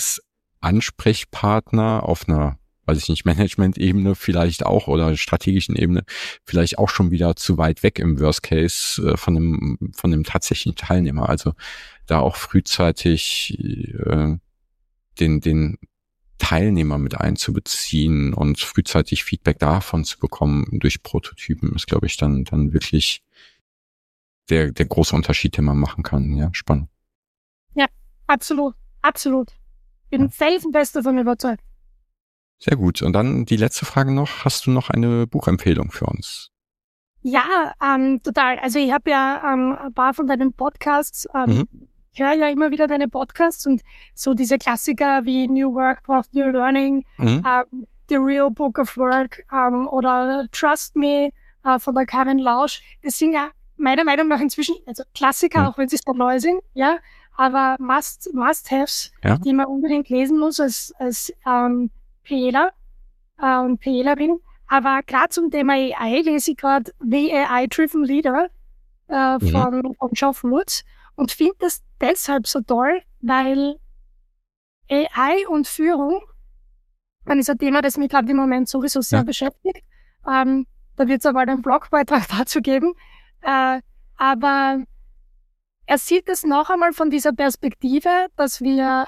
Business-Ansprechpartner auf einer, weiß ich nicht, Management-Ebene vielleicht auch oder strategischen Ebene vielleicht auch schon wieder zu weit weg im Worst Case äh, von dem von dem tatsächlichen Teilnehmer. Also da auch frühzeitig äh, den den Teilnehmer mit einzubeziehen und frühzeitig Feedback davon zu bekommen durch Prototypen ist, glaube ich, dann dann wirklich der der große Unterschied, den man machen kann. Ja, spannend. Ja, absolut, absolut. Bin ja. felsenfest davon überzeugt. Sehr gut. Und dann die letzte Frage noch. Hast du noch eine Buchempfehlung für uns? Ja, ähm, total. Also ich habe ja ähm, ein paar von deinen Podcasts, ähm, mhm. ich höre ja immer wieder deine Podcasts und so diese Klassiker wie New Work, New Learning, mhm. ähm, The Real Book of Work ähm, oder Trust Me äh, von der Karin Lausch. Das sind ja meiner Meinung nach inzwischen, also Klassiker, mhm. auch wenn sie so neu sind, ja, aber Must, Must-Haves, ja. die man unbedingt lesen muss als, als ähm, PLer äh, und PLerin. Aber gerade zum Thema A I lese ich gerade The A I-Driven Leader äh, von, mhm. von Geoff Woods. und finde das deshalb so toll, weil A I und Führung, das ist ein Thema, das mich gerade im Moment sowieso sehr ja. beschäftigt. Ähm, da wird es aber einen Blogbeitrag dazu geben. Äh, aber er sieht es noch einmal von dieser Perspektive, dass wir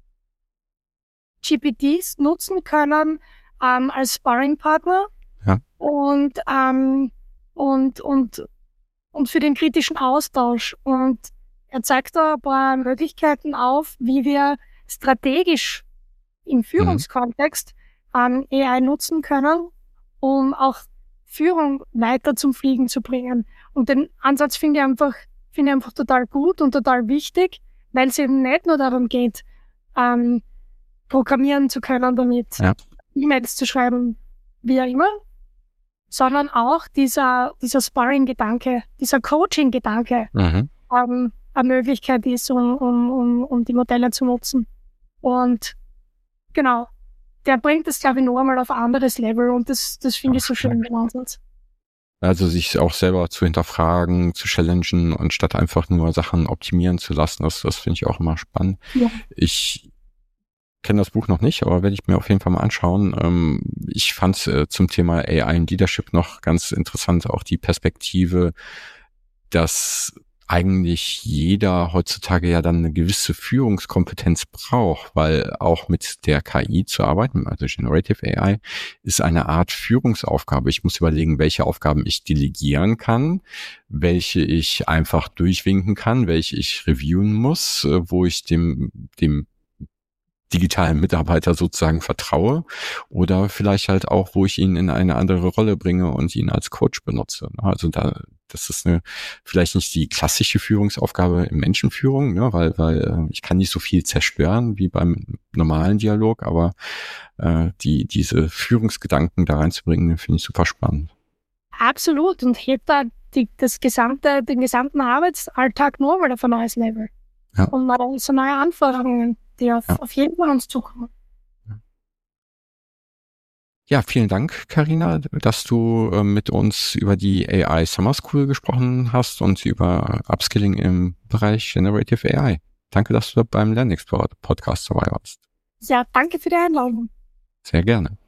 G P Ts nutzen können ähm, als Sparringpartner ja. und, ähm, und, und, und für den kritischen Austausch. Und er zeigt da ein paar Möglichkeiten auf, wie wir strategisch im Führungskontext ähm, A I nutzen können, um auch Führung weiter zum Fliegen zu bringen. Und den Ansatz finde ich einfach, finde ich einfach total gut und total wichtig, weil es eben nicht nur darum geht, ähm, programmieren zu können damit, ja. E-Mails zu schreiben, wie auch immer, sondern auch dieser, dieser Sparring-Gedanke, dieser Coaching-Gedanke mhm. ähm, eine Möglichkeit ist, um, um, um, um die Modelle zu nutzen. Und genau, der bringt das, glaube ich, noch einmal auf ein anderes Level und das, das finde ich so schön, den Ansatz. Also sich auch selber zu hinterfragen, zu challengen und statt einfach nur Sachen optimieren zu lassen, das, das finde ich auch immer spannend. Ja. Ich kenne das Buch noch nicht, aber werde ich mir auf jeden Fall mal anschauen. Ähm, ich fand äh, zum Thema A I und Leadership noch ganz interessant, auch die Perspektive, dass eigentlich jeder heutzutage ja dann eine gewisse Führungskompetenz braucht, weil auch mit der K I zu arbeiten, also Generative A I, ist eine Art Führungsaufgabe. Ich muss überlegen, welche Aufgaben ich delegieren kann, welche ich einfach durchwinken kann, welche ich reviewen muss, wo ich dem, dem digitalen Mitarbeiter sozusagen vertraue oder vielleicht halt auch, wo ich ihn in eine andere Rolle bringe und ihn als Coach benutze. Also da, das ist eine, vielleicht nicht die klassische Führungsaufgabe in Menschenführung, ne, weil, weil ich kann nicht so viel zerstören wie beim normalen Dialog, aber äh, die, diese Führungsgedanken da reinzubringen, finde ich super spannend. Absolut und hebt da die, das gesamte, den gesamten Arbeitsalltag nur mal auf ein neues Level. Ja. Und mal so neue Anforderungen, die auf, ja. auf jeden Fall uns zukommen. Ja, vielen Dank, Carina, dass du äh, mit uns über die A I Summer School gesprochen hast und über Upskilling im Bereich Generative A I. Danke, dass du beim Lernexplorer Podcast dabei warst. Ja, danke für die Einladung. Sehr gerne.